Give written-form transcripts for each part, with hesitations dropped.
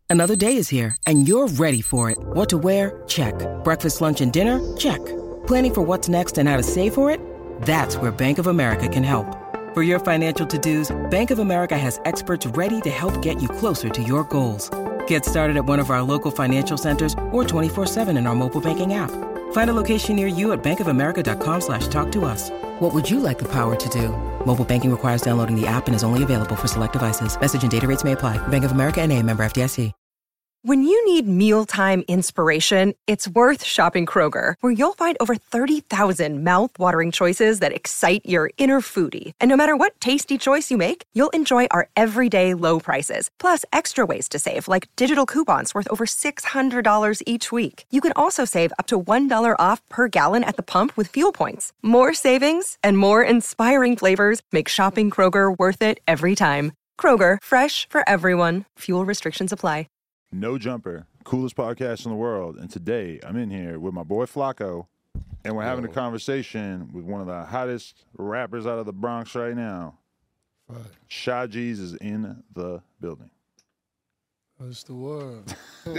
Another day is here, and you're ready for it. What to wear? Check. Breakfast, lunch, and dinner? Check. Planning for what's next and how to save for it? That's where Bank of America can help. For your financial to-dos, Bank of America has experts ready to help get you closer to your goals. Get started at one of our local financial centers or 24/7 in our mobile banking app. Find a location near you at bankofamerica.com/talktous. What would you like the power to do? Mobile banking requires downloading the app and is only available for select devices. Message and data rates may apply. Bank of America N.A., member FDIC. When you need mealtime inspiration, it's worth shopping Kroger, where you'll find over 30,000 mouth-watering choices that excite your inner foodie. And no matter what tasty choice you make, you'll enjoy our everyday low prices, plus extra ways to save, like digital coupons worth over $600 each week. You can also save up to $1 off per gallon at the pump with fuel points. More savings and more inspiring flavors make shopping Kroger worth it every time. Kroger, fresh for everyone. Fuel restrictions apply. No Jumper, coolest podcast in the world. And today I'm in here with my boy Flacco, and we're having a conversation with one of the hottest rappers out of the Bronx right now. Right. Shy G's is in the building. What's the word?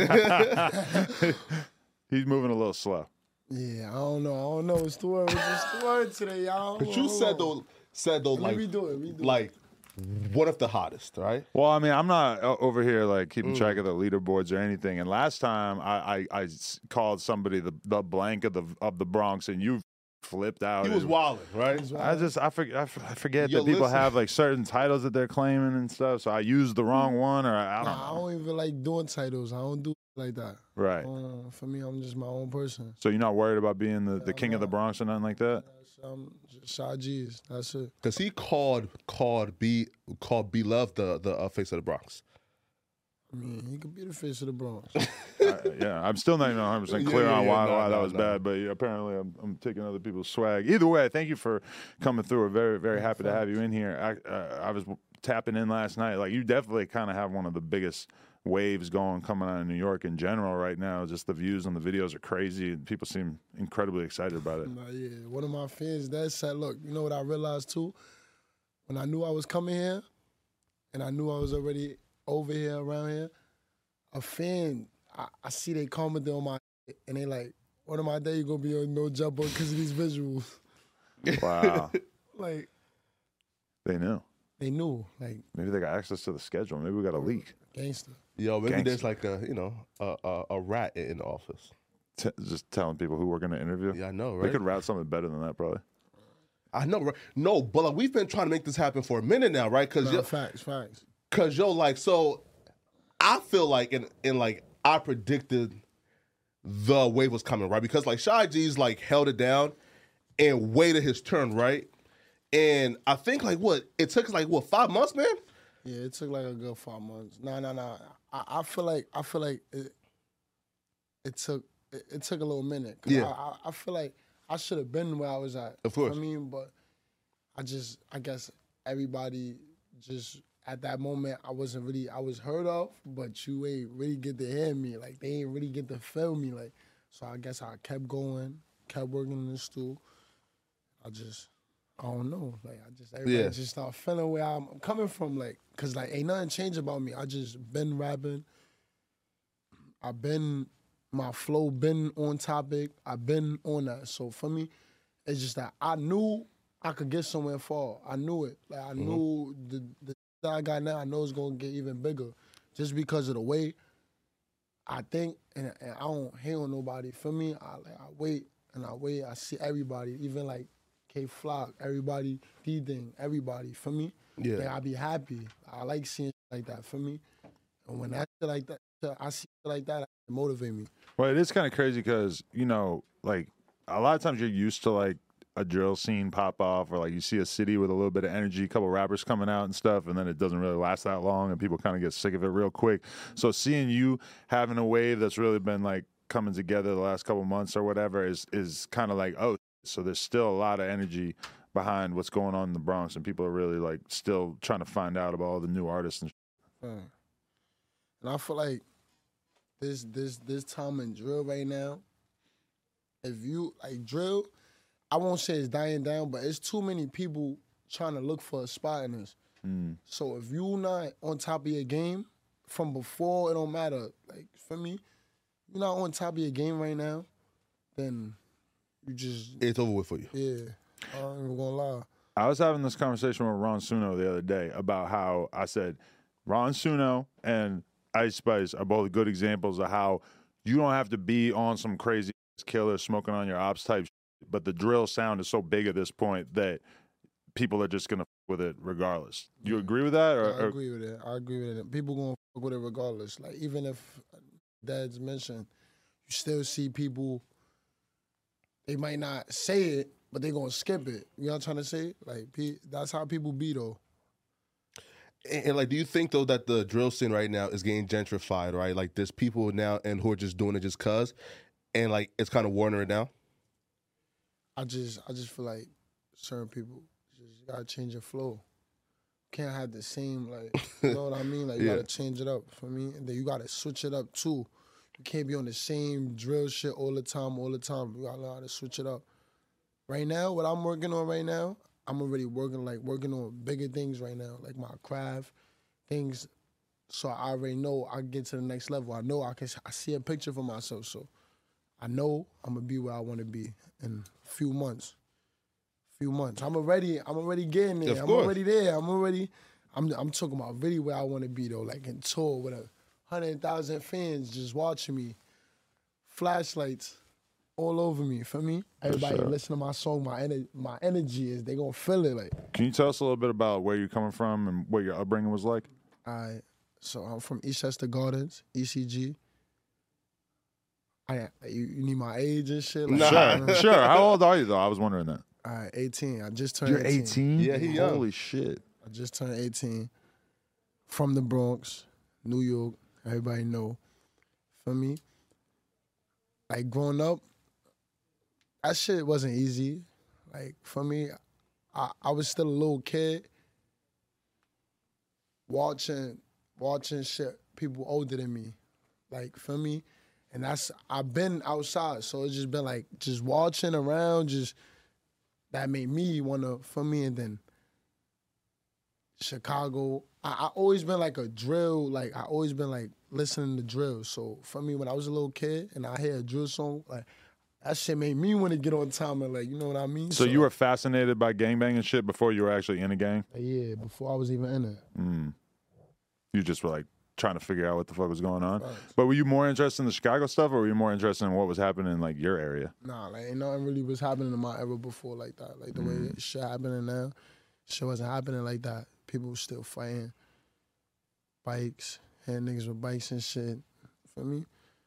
He's moving a little slow. Yeah, I don't know. What's the word? What's the word today, y'all? But you said though, like, redo it. Like, one of the hottest, right? Well, I mean, I'm not over here like keeping track of the leaderboards or anything. And last time I called somebody the blank of the Bronx, and you flipped out. He was wilding, right? I forget Yo, that people listen. have like certain titles that they're claiming and stuff. So I used the wrong one, or I don't know. I don't even like doing titles. I don't do like that. Right. For me, I'm just my own person. So you're not worried about being the king of the Bronx or nothing like that? I'm just Shy G's. That's it. Because he called B Love the face of the Bronx. I mean, he could be the face of the Bronx. Yeah, I'm still not even 100% clear on why that was bad, but apparently I'm taking other people's swag. Either way, thank you for coming through. We're very, very happy to have you in here. I was tapping in last night. Like, you definitely kind of have one of the biggest waves coming out of New York in general right now. Just the views on the videos are crazy, and people seem incredibly excited about it. Yeah, one of my fans that said, look, you know what I realized too? When I knew I was coming here, and I knew I was already over here, around here, a fan, I see they commented on my, and they like, one of my days you gonna be on No Jumper because of these visuals. Wow. Like, They knew. they knew, like, Maybe they got access to the schedule. Maybe we got a leak. gangster. Yo, maybe Gangster. there's like a rat in the office. Just telling people who we're going to interview. Yeah, I know, They right? could route something better than that, probably. I know, right? No, but like we've been trying to make this happen for a minute now, right? Because Facts. like, so I feel like in like I predicted the wave was coming, right? Because like Shy G's like held it down and waited his turn, right? And I think like it took 5 months, man. Yeah, it took like a good 5 months. Nah. I feel like it took a little minute. 'Cause Yeah. I feel like I should have been where I was at. Of course. I mean, but I guess everybody just at that moment I was heard of, but you ain't really get to hear me. Like, they ain't really get to feel me. Like, so I guess I kept going, kept working in the stool. I don't know. Like, everybody just start feeling where I'm coming from. Like, cause like ain't nothing changed about me. I just been rapping. My flow been on topic. I've been on that. So for me, it's just that I knew I could get somewhere far. I knew it. Like, I knew the that I got now, I know it's gonna get even bigger. Just because of the way I think, and I don't hate on nobody. For me, I wait. I see everybody, even like K-Flock, everybody, D-Ding, everybody. For me, Yeah. like, I be happy. I like seeing shit like that. For me, and when that shit like that, I see shit like that, it motivate me. Well, it is kind of crazy because, like, a lot of times you're used to, like, a drill scene pop off, or like you see a city with a little bit of energy, a couple rappers coming out and stuff, and then it doesn't really last that long and people kind of get sick of it real quick. So seeing you having a wave that's really been like coming together the last couple months or whatever is kind of like, oh, so there's still a lot of energy behind what's going on in the Bronx, and people are really like still trying to find out about all the new artists and And I feel like this time in drill right now, if you like drill, I won't say it's dying down, but it's too many people trying to look for a spot in this. So if you not on top of your game, from before, it don't matter. Like, for me, you're not on top of your game right now, then you just, It's over with for you. yeah, I ain't even gonna lie. I was having this conversation with Ron Suno the other day about how I said Ron Suno and Ice Spice are both good examples of how you don't have to be on some crazy killer smoking on your ops type shit, but the drill sound is so big at this point that people are just gonna f with it regardless. You agree with that? I agree with it. I agree with it. People gonna fuck with it regardless. Like, even if Dad's mentioned, you still see people, they might not say it, but they gonna skip it. You know what I'm trying to say? Like, that's how people be, though. And like, do you think though that the drill scene right now is getting gentrified, right? Like, there's people now and who are just doing it just cause, and like it's kind of watering it down. I just feel like certain people just gotta change your flow. Can't have the same, like, you know what I mean? Like, you Yeah. gotta change it up for me, and then you gotta switch it up too. You can't be on the same drill shit all the time. You gotta learn how to switch it up. Right now, what I'm working on right now, I'm already working on bigger things right now, like my craft things. So I already know I get to the next level. I know I see a picture for myself. So I know I'm gonna be where I want to be in a few months. I'm already getting there. Of I'm course. already there. I'm talking about really where I want to be though, like in tour with 100,000 fans just watching me, flashlights all over me. For me, everybody sure. listen to my song. My energy is they gonna feel it. Like, Can you tell us a little bit about where you're coming from and what your upbringing was like? so I'm from Eastchester Gardens, ECG. You need my age and shit. Like, Nah. Sure. How old are you though? I was wondering that. All right, 18. I just turned You're 18? Yeah, he young. Holy shit. I just turned 18. From the Bronx, New York. Everybody know. For me, like, growing up, that shit wasn't easy. Like, for me, I was still a little kid watching shit, people older than me. Like, for me, and I've been outside, so it's just been like, just watching around, that made me wanna, for me, and then Chicago. I always been like a drill, like I always been like listening to drill. So for me, when I was a little kid and I hear a drill song, like that shit made me want to get on time and, like, you know what I mean? So you were fascinated by gangbanging shit before you were actually in a gang? Yeah, before I was even in it. You just were like trying to figure out what the fuck was going on? Right. But were you more interested in the Chicago stuff, or were you more interested in what was happening in like your area? Nah, like, ain't nothing really was happening in my era before like that. Like, the way shit happening now, shit wasn't happening like that. People were still fighting bikes, and niggas with bikes and shit. For me,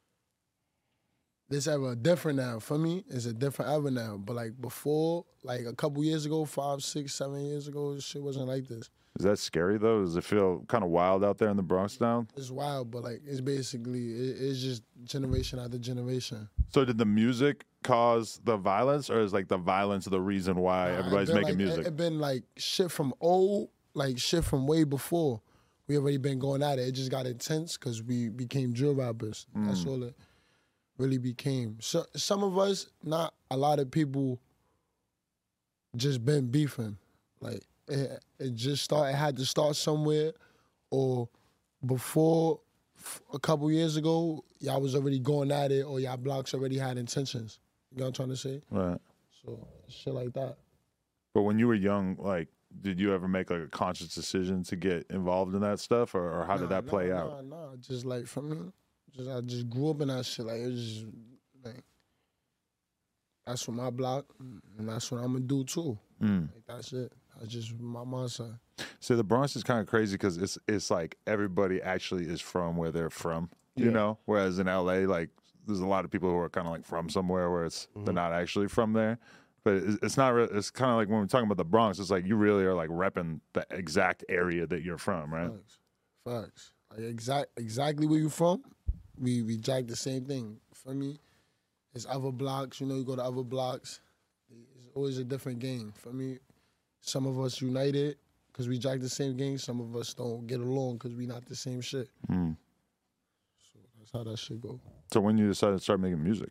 this era different now. For me, it's a different era now. But like before, like a couple years ago, 5, 6, 7 years ago, shit wasn't like this. Is that scary though? Does it feel kind of wild out there in the Bronx now? It's wild, but like it's basically, it's just generation after generation. So did the music cause the violence, or is like the violence the reason why everybody's It been making like, music? It been like shit from old, like shit from way before. We already been going at it. It just got intense because we became drill rappers. That's all it really became. So some of us, not a lot of people, just been beefing. Like it just started. It had to start somewhere, or before a couple years ago, y'all was already going at it, or y'all blocks already had intentions. You know what I'm trying to say? Right. So shit like that. But when you were young, like, did you ever make like a conscious decision to get involved in that stuff, or how did that play out? Nah. Just like for me, I just grew up in that shit. Like, it was just like, that's what my block, and that's what I'm gonna do too. Like, that's it. That's just my mindset. So the Bronx is kind of crazy because it's like everybody actually is from where they're from, you know. Whereas in LA, like, there's a lot of people who are kind of like from somewhere where they're not actually from there. But it's not. It's kind of like when we're talking about the Bronx. It's like you really are like repping the exact area that you're from, right? Facts. Like, exactly where you from. We jack the same thing. For me, it's other blocks. You know, you go to other blocks. It's always a different game. For me, some of us united because we jack the same game. Some of us don't get along because we not the same shit. So that's how that shit go. So when you decided to start making music,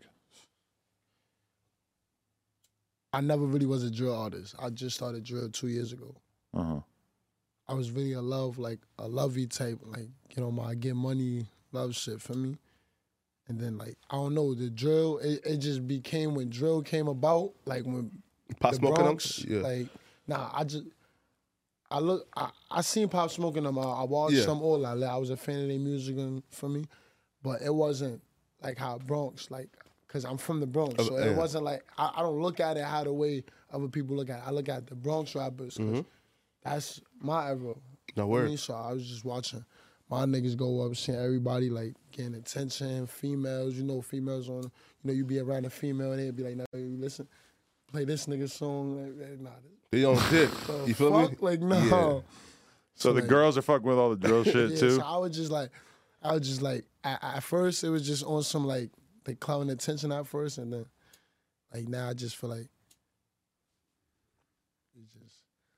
I never really was a drill artist. I just started drill 2 years ago. I was really in love, like a lovey type, like, you know, my get money, love shit for me. And then, like, I don't know, the drill, it just became when drill came about, like when Pop the Smoke and them? Bronx, Yeah. like, I seen Pop Smoke and them, I watched them all, like, I was a fan of their music for me, but it wasn't like how Bronx, like, because I'm from the Bronx, so it wasn't like, I don't look at it how the way other people look at it. I look at the Bronx rappers, because that's my era. No I word. mean, so I was just watching my niggas go up, seeing everybody like getting attention, females, you know, females on, you know, you be around a female and they'd be like, no, you listen, play this nigga song, like, nah. They on dick. You feel me? Like, no. Yeah. So the like- girls are fucking with all the drill shit Yeah, too. so I was just like, at first it was just on some like, they clown attention at first, and then like now I just feel like it's just,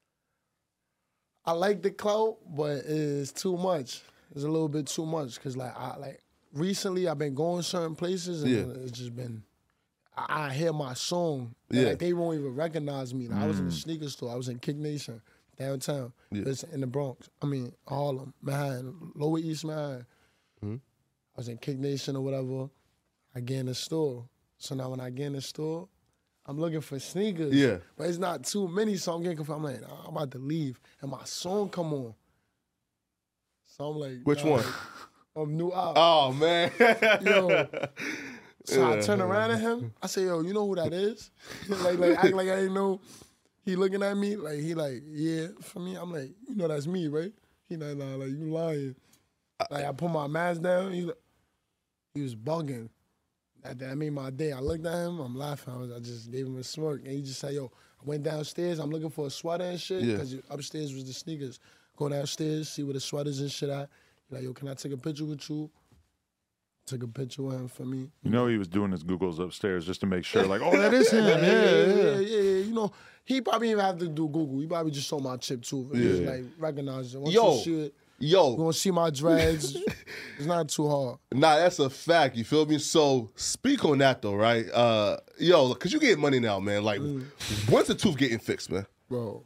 I like the clout, but it's too much. It's a little bit too much, cause like recently I've been going certain places and it's just been, I hear my song, and like they won't even recognize me. Like, I was in the sneaker store, I was in Kick Nation downtown, it's in the Bronx. I mean Harlem, Manhattan, Lower East Manhattan. I was in Kick Nation or whatever. I get in the store. So now when I get in the store, I'm looking for sneakers. Yeah. But it's not too many, so I'm getting confused. I'm like, nah, I'm about to leave. And my song come on. So I'm like, Which nah, one? like, New Out. Oh, man. Yo. So I turn around at him. I say, yo, you know who that is? like act like I didn't know. He looking at me, like, he like, yeah, for me. I'm like, you know that's me, right? He like, nah, like, you lying. Like, I put my mask down. He was bugging. That made my day. I looked at him, I'm laughing. I just gave him a smirk. And he just said, yo, I went downstairs, I'm looking for a sweater and shit, because upstairs was the sneakers. Go downstairs, see where the sweaters and shit at. He like, yo, can I take a picture with you? Took a picture with him for me. You know he was doing his Googles upstairs just to make sure, like, oh, that is him. Yeah. You know, he probably didn't have to do Google. He probably just saw my chip too. Just like recognize it. Once you see it, you gonna see my dreads. It's not too hard. Nah, that's a fact. You feel me? So speak on that though, right? Yo, cause you get money now, man. Like, when's the tooth getting fixed, man? Bro.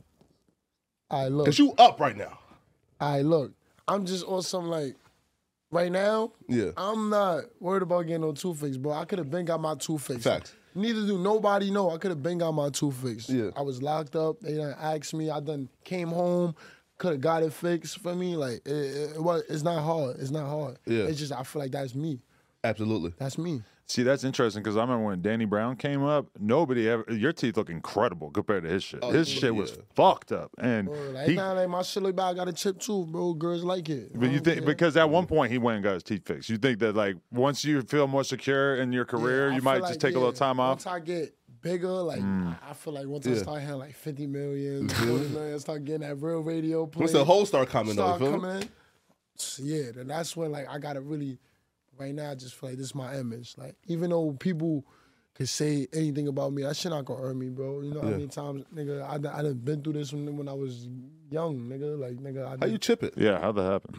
I look. Cause you up right now. Look. I'm just on some like, right now, I'm not worried about getting no tooth fixed, bro. I could have been got my tooth fixed. Facts. Neither do nobody know. I could have been got my tooth fixed. Yeah. I was locked up. They done asked me. I done came home. Could have got it fixed for me. Like, it's not hard. It's not hard. Yeah. It's just, I feel like that's me. Absolutely. That's me. See, that's interesting because I remember when Danny Brown came up, nobody ever. Your teeth look incredible compared to his shit. His shit was fucked up, and Bro, like, it's not like my shit look bad. I got a chip tooth, bro. Girls like it. But you think because at one point he went and got his teeth fixed. You think that like once you feel more secure in your career, I you feel might like, just take a little time off. Once I get bigger, like I feel like once I start having like 50 million, 40 million, start getting that real radio play. Once the whole start coming though, you feel me? coming in, yeah, then that's when like I gotta really. Right now, I just feel like this is my image. Like, even though people could say anything about me, that shit not gonna hurt me, bro. You know how many times, nigga, I done been through this when I was young, nigga. Like, nigga, How you chip it? Yeah, how'd that happen?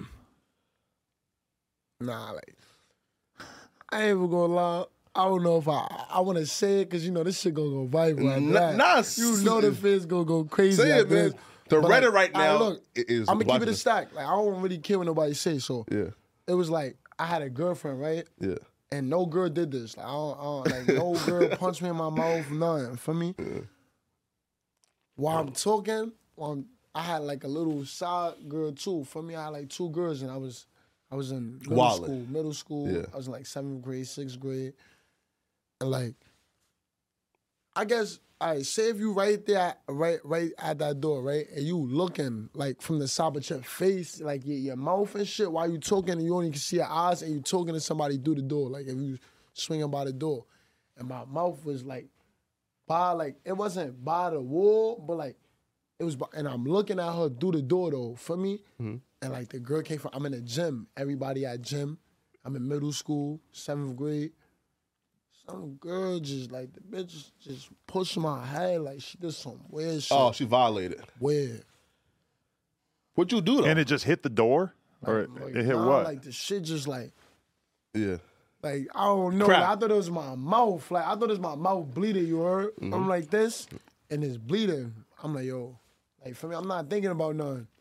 Nah, like, I ain't even gonna lie. I don't know if I want to say it, because, you know, this shit gonna go viral. You know the fans gonna go crazy. Say it, man. The But, Reddit like, right now look, is. I'm gonna keep it a watching stack. Like, I don't really care what nobody say. So Yeah. it was like I had a girlfriend, right? Yeah. And no girl did this. Like, I don't like no girl punched me in my mouth, nothing. For me, while I'm talking, I had like a little side girl too. For me, I had like two girls, and I was in middle school. Yeah. I was in like 7th grade, 6th grade, and like, I guess. All right, say if you right there, right at that door, right, and you looking like from the side of your face, like your mouth and shit, while you talking, and you only can see your eyes, and you talking to somebody through the door, like if you swinging by the door, and my mouth was like by, like it wasn't by the wall, but like it was, by, and I'm looking at her through the door though, for me, and like the girl came from, I'm in the gym, everybody at gym, I'm in middle school, 7th grade. Some girl just like the bitch just pushed my head like she did some weird shit. Oh, she violated. Weird. What'd you do though? And it just hit the door, or Like, it hit nah, what? Like the shit just like Yeah. I don't know. Crap. Like, I thought it was my mouth. Like I thought it was my mouth bleeding. You heard? I'm like this, and it's bleeding. I'm like yo, like for me, I'm not thinking about nothing.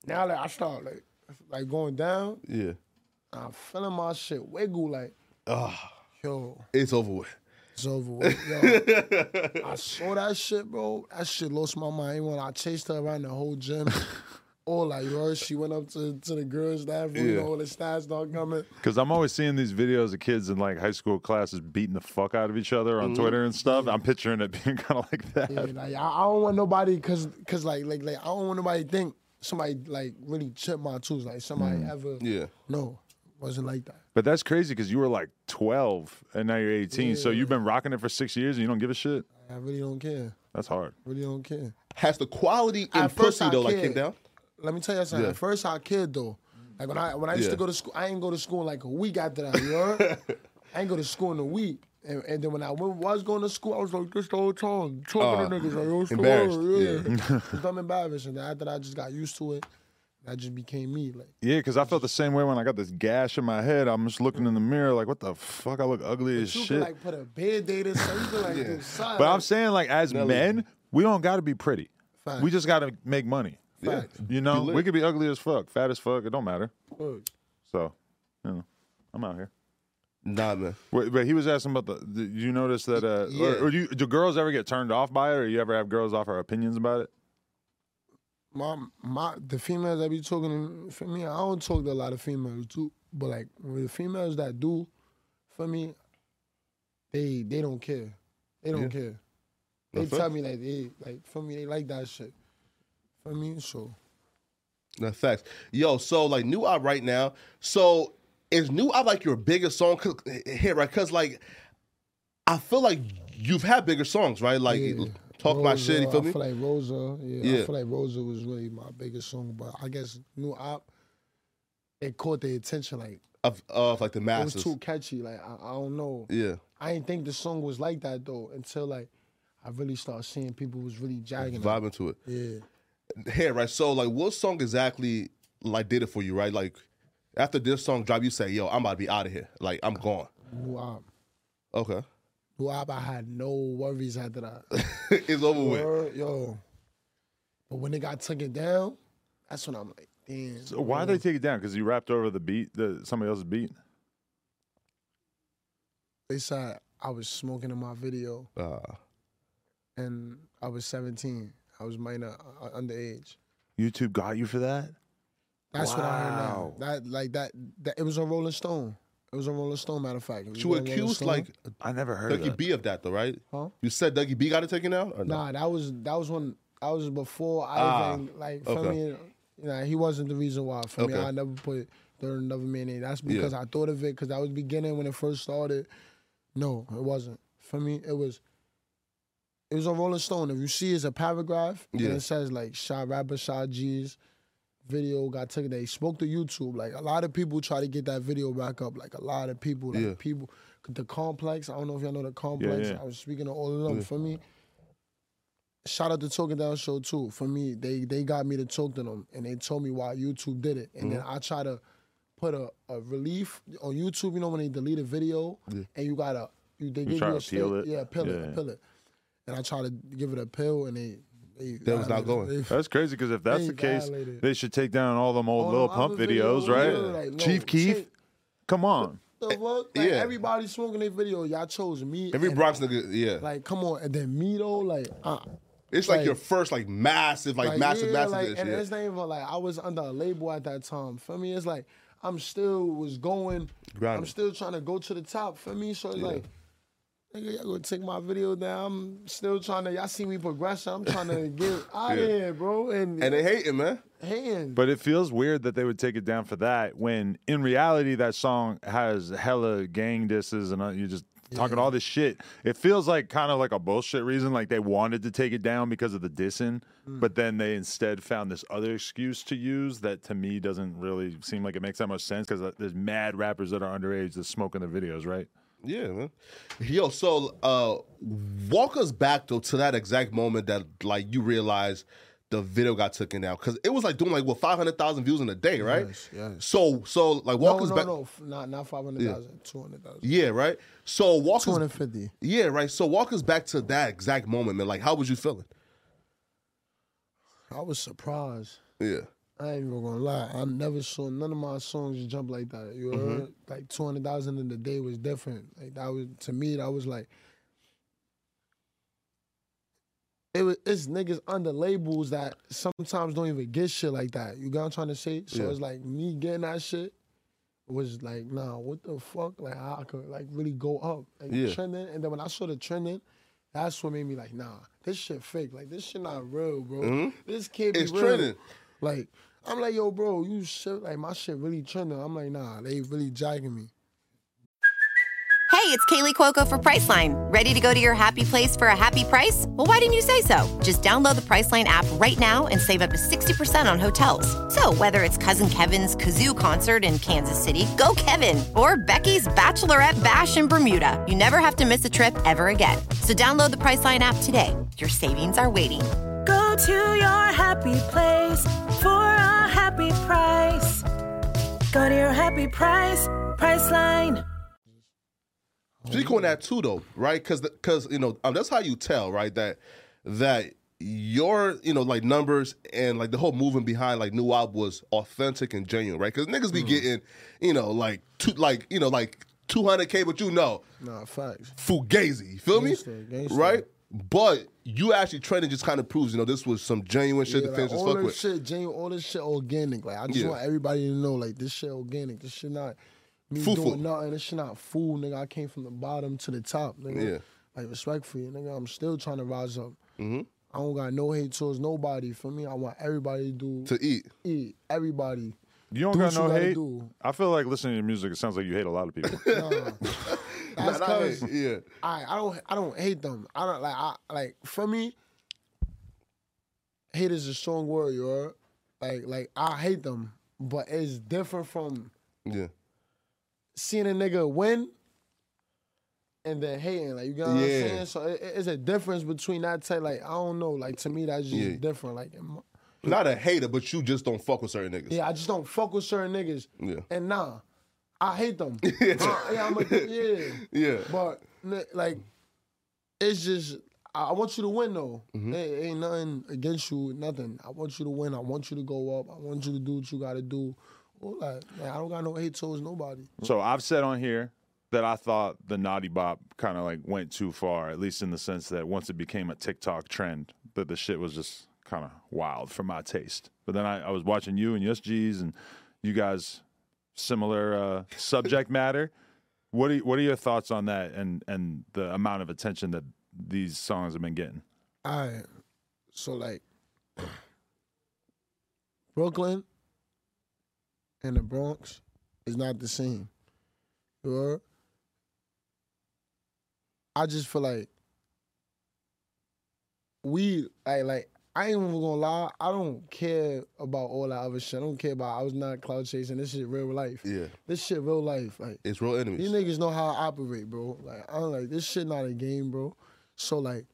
Now like I start like going down, Yeah. I'm feeling my shit wiggle like, yo, It's over with. it's over with. Yo, I saw that shit, bro. That shit lost my mind. When I chased her around the whole gym, all like, you heard, she went up to the girls' staff room, you know, all the stats start coming. Because I'm always seeing these videos of kids in like high school classes beating the fuck out of each other on Twitter and stuff. I'm picturing it being kind of like that. Yeah, like I don't want nobody, cause like I don't want nobody to think somebody like really chipped my tools, like somebody ever. Yeah. No, wasn't like that. But that's crazy because you were like 12 and now you're 18. So you've been rocking it for 6 years and you don't give a shit? I really don't care. That's hard. Really don't care. Has the quality in At first pussy I though like cared. came down? Let me tell you something. Yeah. At first I cared though. Like when I used to go to school, I ain't go to school in like a week after that. You heard? I ain't go to school in a week. And then when I was going to school, I was like this the whole time. Talking to niggas like, yo, what's the embarrassed, word? Yeah. It's dumb embarrassed. And then after that, I just got used to it. That just became me. Like, Yeah, because I felt the same way when I got this gash in my head. I'm just looking in the mirror like, what the fuck? I look ugly as you shit. can like put a Band-Aid in, so you can like do something. But I'm saying, like, as men, we don't got to be pretty. Facts. We just got to make money. Facts. You know, Be lit. we could be ugly as fuck, fat as fuck. It don't matter. Word. So, you know, I'm out here. Nah, man. But he was asking about you notice that, Yeah. or do girls ever get turned off by it, or you ever have girls offer opinions about it? The females that be talking for me, I don't talk to a lot of females too. But like with the females that do, for me, they don't care. They don't care. They That's tell facts. me like for me they like that shit. For me, so That's facts. Yo, so like New Op right now. So is New Op like your biggest song here, right? Because like I feel like you've had bigger songs, right? Like yeah. talk about Rosa, shit. You feel I me? feel like Rosa. Yeah. I feel like Rosa was really my biggest song, but I guess New Op, it caught their attention. Like Of like the it masses. was too catchy. Like I don't know. Yeah. I didn't think the song was like that though until like I really started seeing people was really jagging it. Vibing to it. Yeah. Here, right? So like what song exactly like did it for you, right? Like after this song drop, you say, yo, I'm about to be out of here. Like I'm gone. New Op. Okay. New Op, I had no worries after that. It's over with. Word, yo. But when they got taken down, that's when I'm like, damn. So why did they take it down? Because you rapped over the beat, somebody else's beat? They said I was smoking in my video and I was 17. I was minor, underage. YouTube got you for that? That's what I heard Wow. now. That it was on Rolling Stone. It was on Rolling Stone, matter of fact. It was You were on Rolling accused Stone. like I never heard of Dougie that. B of that though, right? Huh? You said Dougie B got it taken out? Or no? Nah, that was before I even like for okay. me. You know, he wasn't the reason why. For me, Okay. I never put another man in. That's because I thought of it because I was beginning when it first started. No, it wasn't. For me, it was on Rolling Stone. If you see, it's a paragraph and it says like Shot Rapper, Shot G's video got taken. They spoke to YouTube. Like a lot of people try to get that video back up. Like a lot of people, like people, the Complex. I don't know if y'all know the Complex. Yeah. I was speaking to all of them. For me, shout out to Talking Down Show too. For me, they got me to talk to them and they told me why YouTube did it. And then I try to put a relief on YouTube. You know when they delete a video and you gotta they give try you to a appeal it? Yeah, appeal it. And I try to give it a pill and they That was not going. That's crazy because if that's They the case, violated. they should take down all them old All Lil them Pump other videos, videos, right? yeah, like, no, Chief Keef, take- come on. the fuck? Like, Yeah. everybody smoking their video. Y'all chose me. Every and, Bronx nigga, yeah. Like, come on. And then me though, like, It's like like- your first like massive like, massive like, dish, and yeah. it's not even like I was under a label at that time. For me, it's like I'm still was going. Grinding. I'm still trying to go to the top. For me, so it's like, nigga, y'all gonna take my video down. I'm still trying to. Y'all see me progress. I'm trying to get out of here, bro. And And they hating, man. hand. But it feels weird that they would take it down for that when in reality that song has hella gang disses and you just talking all this shit. It feels like kind of like a bullshit reason, like they wanted to take it down because of the dissing, but then they instead found this other excuse to use that to me doesn't really seem like it makes that much sense because there's mad rappers that are underage that smoke in their videos, right? Yeah, man. Yo, so walk us back though to that exact moment that like you realized the video got taken down because it was like doing like 500,000 views in a day, right? Yes. So like walk us back. No, not 500,000, 200,000. Yeah, right. So walk us. 250. Yeah, right. So walk us back to that exact moment, man. Like, how was you feeling? I was surprised. Yeah. I ain't even gonna lie. I never saw none of my songs jump like that. You heard? Like 200,000 in the day was different. Like that was, to me, that was like, it's niggas under labels that sometimes don't even get shit like that. You get what I'm trying to say? So it's like me getting that shit was like, nah, what the fuck? Like how I could like really go up. Like trending. And then when I saw the trending, that's what made me like, nah, this shit fake. Like this shit not real, bro. This can't be real. Trending. Like, I'm like, yo, bro, you shit, like my shit really trending. I'm like, nah, they really jacking me. Hey, it's Kaylee Cuoco for Priceline. Ready to go to your happy place for a happy price? Well, why didn't you say so? Just download the Priceline app right now and save up to 60% on hotels. So whether it's Cousin Kevin's Kazoo Concert in Kansas City, go Kevin, or Becky's Bachelorette Bash in Bermuda, you never have to miss a trip ever again. So download the Priceline app today. Your savings are waiting. Go to your happy place for a happy price. Go to your happy price, Priceline. Speak on that too, though, right? Because you know that's how you tell, right? That your like numbers and like the whole movement behind like New Wop was authentic and genuine, right? Because niggas be getting like 200K, but Nah, facts. Fugazi, you feel me? Gangsta. Right? But you actually trending just kind of proves, this was some genuine shit that fans just fuck with. All this shit genuine, all this shit organic. Like I just want everybody to know, like this shit organic. This shit not me doing nothing. This shit not fool, nigga. I came from the bottom to the top, nigga. Yeah. Like respectfully, nigga. I'm still trying to rise up. I don't got no hate towards nobody. For me, I want everybody to eat. Eat. Everybody. You don't got no hate? I feel like listening to your music, it sounds like you hate a lot of people. That's because I don't hate them. I don't like for me, hate is a strong word, you heard? Like I hate them, but it's different from seeing a nigga win and then hating. Like you get what I'm saying? So it's a difference between that type. Like I don't know. Like to me, that's just different. Like not a hater, but you just don't fuck with certain niggas. Yeah, I just don't fuck with certain niggas. Yeah, and nah, I hate them. But like, it's just I want you to win though. Ain't nothing against you, nothing. I want you to win. I want you to go up. I want you to do what you got to do. Like, I don't got no hate towards nobody. So I've said on here that I thought the Naughty Bop kind of like went too far, at least in the sense that once it became a TikTok trend, that the shit was just kind of wild for my taste. But then I was watching you and Yes G's and you guys, similar subject matter. What are your thoughts on that and the amount of attention that these songs have been getting? All right. So like Brooklyn and the Bronx is not the same. You heard? I just feel like I ain't even gonna lie, I don't care about all that other shit. I don't care about I was not cloud chasing. This shit real life. Yeah. This shit real life. Like it's real enemies. These niggas know how I operate, bro. Like I'm like, this shit not a game, bro. So like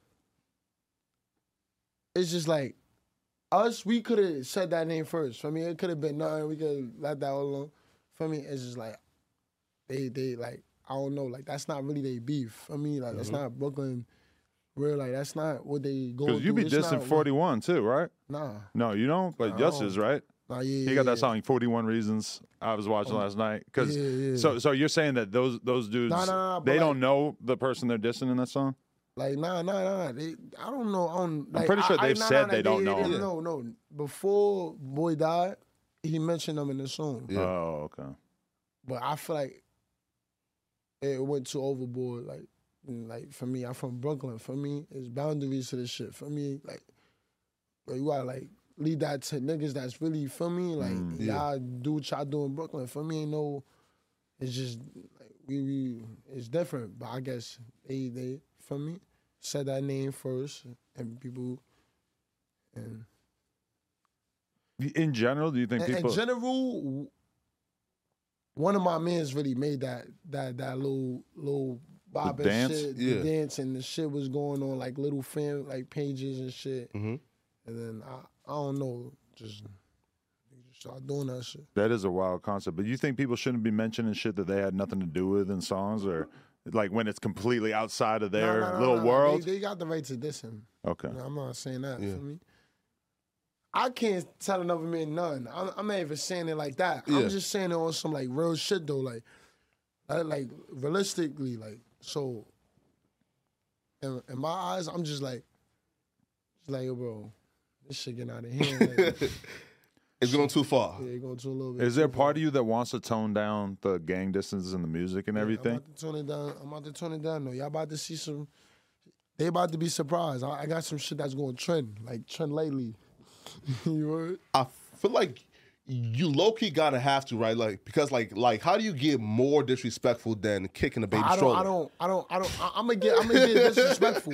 it's just like us, we could have said that name first. For me, it could have been nothing. We could have let that all alone. For me, it's just like they like, I don't know, like that's not really their beef. For me, like that's not Brooklyn real, like that's not what they go through. Because you be dissing 41 too, right? Nah. No, you don't? But Yes is, right? Nah, he got that song 41 Reasons I was watching last night. So you're saying that those dudes, they don't know the person they're dissing in that song? Like, nah. I don't know. I'm pretty sure they've said they don't know him. No. Before Boy died, he mentioned them in the song. Yeah. Oh, okay. But I feel like it went too overboard. Like for me, I'm from Brooklyn. For me, it's boundaries to this shit. For me, like, you gotta like leave that to niggas that's really, for me, like y'all do what y'all do in Brooklyn. For me, ain't no. It's just like we it's different. But I guess they for me said that name first, and people. And in general, do you think people? In general, one of my mans really made that little bob and shit, the dance, and the shit was going on like little fan like pages and shit. And then I don't know, just start doing that shit. That is a wild concept. But you think people shouldn't be mentioning shit that they had nothing to do with in songs, or like when it's completely outside of their little world? They got the right to diss him. Okay. I'm not saying that for me. I can't tell another man nothing. I'm not even saying it like that. Yeah. I'm just saying it on some like real shit though, like realistically, like so. In my eyes, I'm just like, yo, bro, this shit getting out of hand. Like, It's going too far. yeah, it going too a little bit. Is there a too part of you that wants to tone down the gang distances and the music and far. everything? I'm about to tone it down. Though y'all about to see some. They about to be surprised. I got some shit that's going to trend lately. You heard? I feel like you low-key gotta have to, right? Like, because like how do you get more disrespectful than kicking a baby stroller? I'm gonna get disrespectful.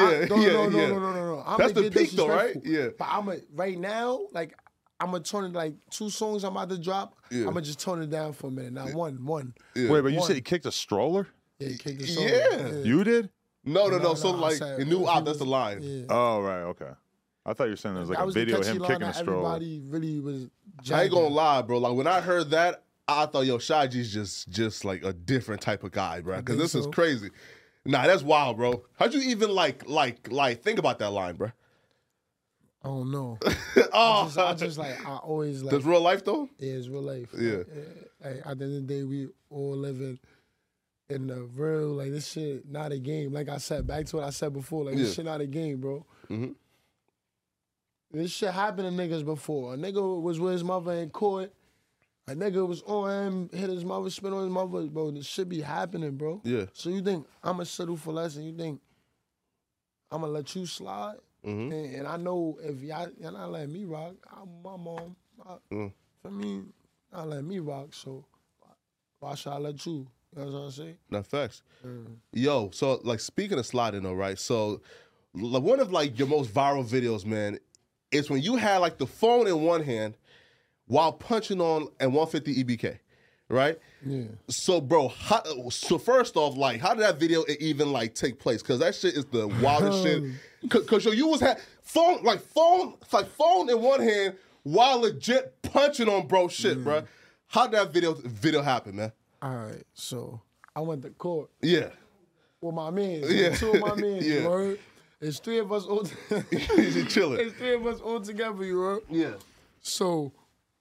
No. That's the peak though, right? Yeah. But right now, like I'm gonna tone it like 2 songs I'm about to drop. Yeah. I'm gonna just tone it down for a minute. Now one. Yeah. Wait, but you One. said he kicked a stroller? Yeah, you kicked the song. Yeah. You did? No. No, So I like said- the new op, that's the line. Yeah. Oh, right, okay. I thought you were saying there was like That a was the video of catchy him line kicking a that stroller. everybody really was. I ain't gonna jacking. lie, bro. Like when I heard that, I thought, yo, Shy G's just like a different type of guy, bro. Because think this is so. crazy. Nah, that's wild, bro. How'd you even like think about that line, bro? I don't know. Oh, I always like. that's real life though. Yeah, it's real life. Yeah. Like, at the end of the day, we all living in the real, like, this shit not a game. Like I said, back to what I said before, like, Yeah. this shit not a game, bro. Mhm. This shit happened to niggas before. A nigga was with his mother in court. A nigga was on him, hit his mother, spit on his mother. Bro, this shit be happening, bro. Yeah. So you think I'm going to settle for less and you think I'm going to let you slide? Mhm. And I know if y'all not letting me rock, my mom, for me, not letting me rock, so why should I let you? You know what I'm saying? Not facts. Yo, so like speaking of sliding though, right? So one of like your most viral videos, man, is when you had like the phone in one hand while punching on at 150 EBK, right? Yeah. So, bro, so first off, like, how did that video even like take place? Because that shit is the wildest shit. Because yo, you was phone in one hand while legit punching on bro shit, bro. How did that video happen, man? All right, so I went to court Yeah. with my mans. Yeah. 2 of my mans, Yeah. you heard? It's 3 of us all He's just chilling. It's 3 of us all together, you heard? Yeah. So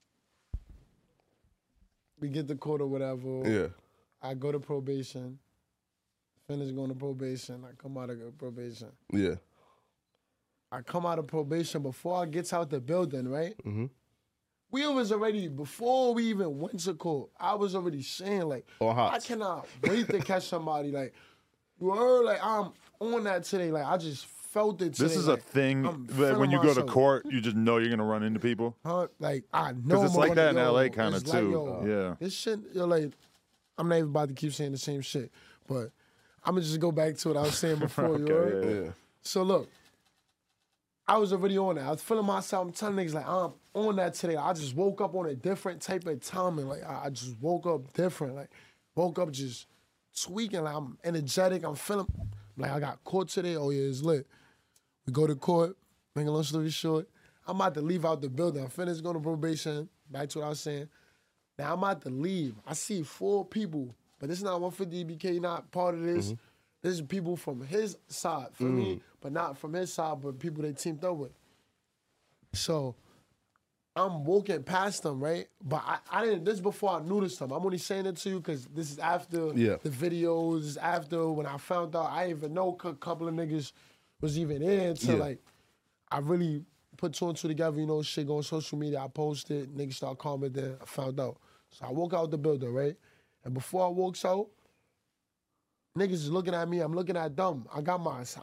we get to court or whatever. Yeah. I go to probation. Finish going to probation. I come out of probation. Yeah. I come out of probation before I gets out the building, right? Mm-hmm. We was already, before we even went to court, I was already saying, like, On hots. I cannot wait to catch somebody. Like, you heard, like, I'm on that today. Like, I just felt it today. This is a like, thing I'm that feeling when you go to myself. court, you just know you're going to run into people. Huh? Like, I know. Because it's I'm like gonna- that in yo, LA kinda it's like, too. yo, Yeah. This shit, yo, like, I'm not even about to keep saying the same shit. But I'm going to just go back to what I was saying before, you heard? Yeah. So, look. I was already on that. I was feeling myself. I'm telling niggas, like, I'm on that today. I just woke up on a different type of timing. Like, I just woke up different. Like, woke up just tweaking. Like, I'm energetic. I'm feeling, like, I got court today. Oh, yeah, it's lit. We go to court. Make a long story short. I'm about to leave out the building. I finished going to probation. Back to what I was saying. Now, I'm about to leave. I see 4 people. But this is not 150 EBK, not part of this. This is people from his side, for me, but not from his side, but people they teamed up with. So I'm walking past them, right? But I didn't, this is before I knew this time. I'm only saying it to you because this is after the videos, this is after when I found out. I didn't even know a couple of niggas was even in until like I really put 2 and 2 together, you know, shit go on social media. I posted, niggas start commenting, I found out. So I walk out the building, right? And before I walks out, niggas is looking at me. I'm looking at them. I got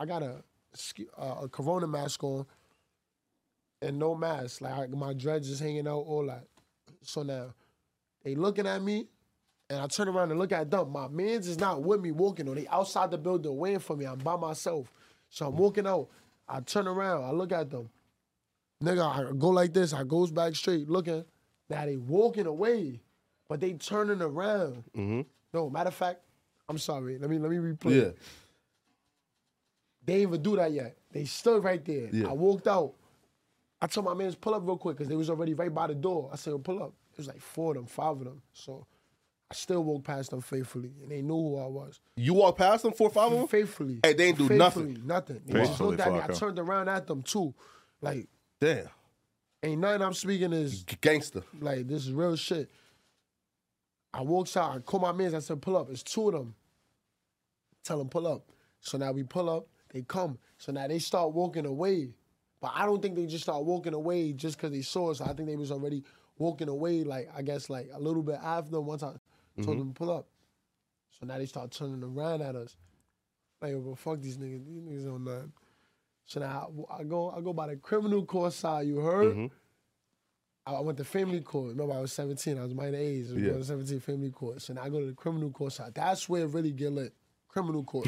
a Corona mask on and no mask. Like my dreads is hanging out, all that. So now they looking at me, and I turn around and look at them. My mans is not with me walking on. They outside the building waiting for me. I'm by myself. So I'm walking out. I turn around. I look at them. Nigga, I go like this. I goes back straight looking. Now they walking away, but they turning around. No, matter of fact, I'm sorry. Let me replay. Yeah. They didn't even do that yet. They stood right there. Yeah. I walked out. I told my mans pull up real quick because they was already right by the door. I said, well, pull up. It was like 4 of them, 5 of them. So I still walked past them faithfully, and they knew who I was. You walked past them 4 or 5 of them? Faithfully. Hey, they ain't do Faithfully, nothing. Nothing. They just Faithfully, looked at me. I Flacco. turned around at them too. Like, Damn. Ain't nothing I'm speaking is Gangster. like, this is real shit. I walks out, I call my mans, I said, pull up. It's 2 of them. Tell them, pull up. So now we pull up, they come. So now they start walking away. But I don't think they just start walking away just because they saw us. I think they was already walking away, like, I guess, like, a little bit after once I told them to pull up. So now they start turning around at us. Like, yo, bro, fuck these niggas. These niggas don't nothing. So now I go by the criminal court side, you heard? I went to family court. Remember, I was 17. I was minor age. I was going to 17 family court. So now I go to the criminal court side. That's where it really get lit. Criminal court.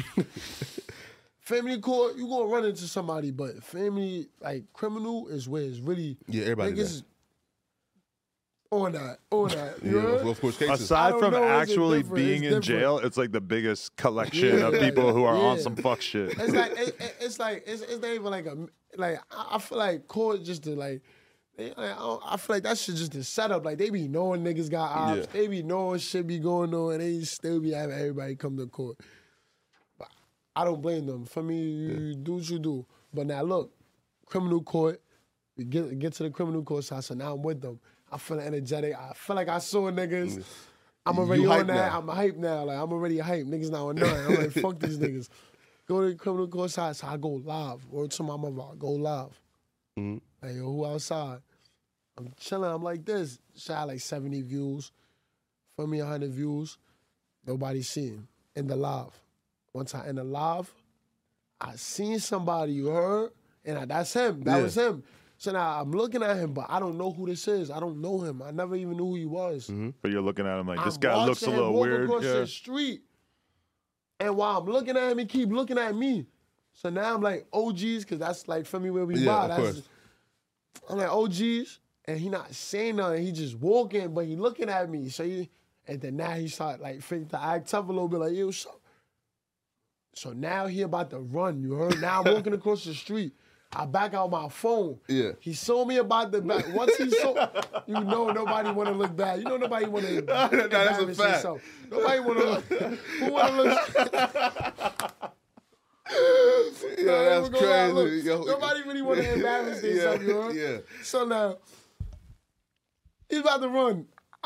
Family court, you gonna run into somebody, but family, like, criminal is where it's really... Yeah, everybody niggas on that. You Yeah, heard? of course, cases. Aside don't from know, it's actually different, being it's in jail, it's like the biggest collection of people who are on some fuck shit. It's like it's not even like a like I feel like court just to like I feel like that shit just a setup. Like they be knowing niggas got ops, Yeah. they be knowing shit be going on, and they still be having everybody come to court. But I don't blame them. For me, you do what you do. But now look, criminal court, we get to the criminal court side. So now I'm with them. I feel energetic. I feel like I saw niggas. I'm already You on hype that. now. I'm hyped now. Like I'm already hyped. Niggas not on nothing. I'm like, fuck these niggas. Go to the criminal court side. So I go live. Word to my mother. I go live. Like, yo, who outside? I'm chilling. I'm like this. Shot like 70 views. For me, 100 views. Nobody seen in the live. Once I in the live, I seen somebody, you heard? And that's him. That was him. So now I'm looking at him, but I don't know who this is. I don't know him. I never even knew who he was. But you're looking at him like, this I'm guy looks a watching him little walk weird. across Yeah. the street. And while I'm looking at him, he keep looking at me. So now I'm like, OGs, because that's like, for me, where we buy. of course. I'm like, OGs, and he not saying nothing. He just walking, but he looking at me. And then now he start like to act tough a little bit, like, yo, so now he about to run, you heard? Now I'm walking across the street. I back out my phone. Yeah. He saw me about the back. Once he saw, you know nobody want to look bad. You know nobody want to that's a embarrass fact. himself. Nobody want to look. Who want to look? Yeah, that's crazy. Yo. Nobody really want to embarrass themselves, you know? Yeah. So now, he's about to run.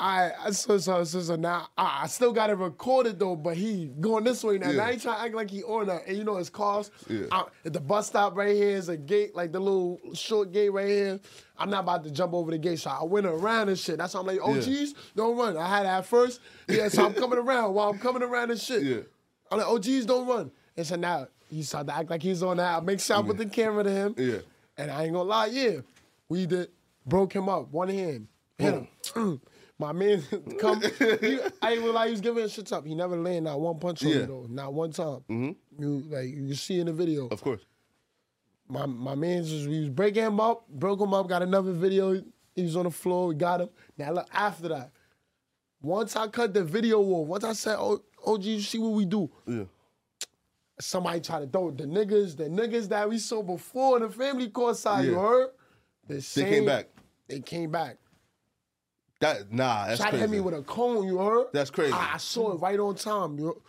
So now I still got it recorded though, but he going this way now. Yeah. Now he trying to act like he on that. And you know his cars. Yeah. At the bus stop right here is a gate, like the little short gate right here. I'm not about to jump over the gate, so I went around and shit. That's why I'm like, oh geez, don't run. I had it at first. Yeah, so I'm coming around. While I'm coming around and shit. Yeah. I'm like, oh geez, don't run. And so now he started to act like he's on that. I make sure I put the camera to him. Yeah. And I ain't gonna lie, we broke him up, one hand, hit him. My man come, I ain't gonna lie, he was giving shit up. He never landed not one punch on me though, not one time. You can see in the video. Of course. My man we was breaking him up, broke him up, got another video. He was on the floor, we got him. Now look, after that, once I cut the video off, once I said, oh, you see what we do? Yeah. Somebody tried to throw the niggas that we saw before in the family court side, you Yeah. heard? They came back. They came back. That's Tried to crazy. hit me with a cone, you heard? That's crazy. I saw it right on time, you.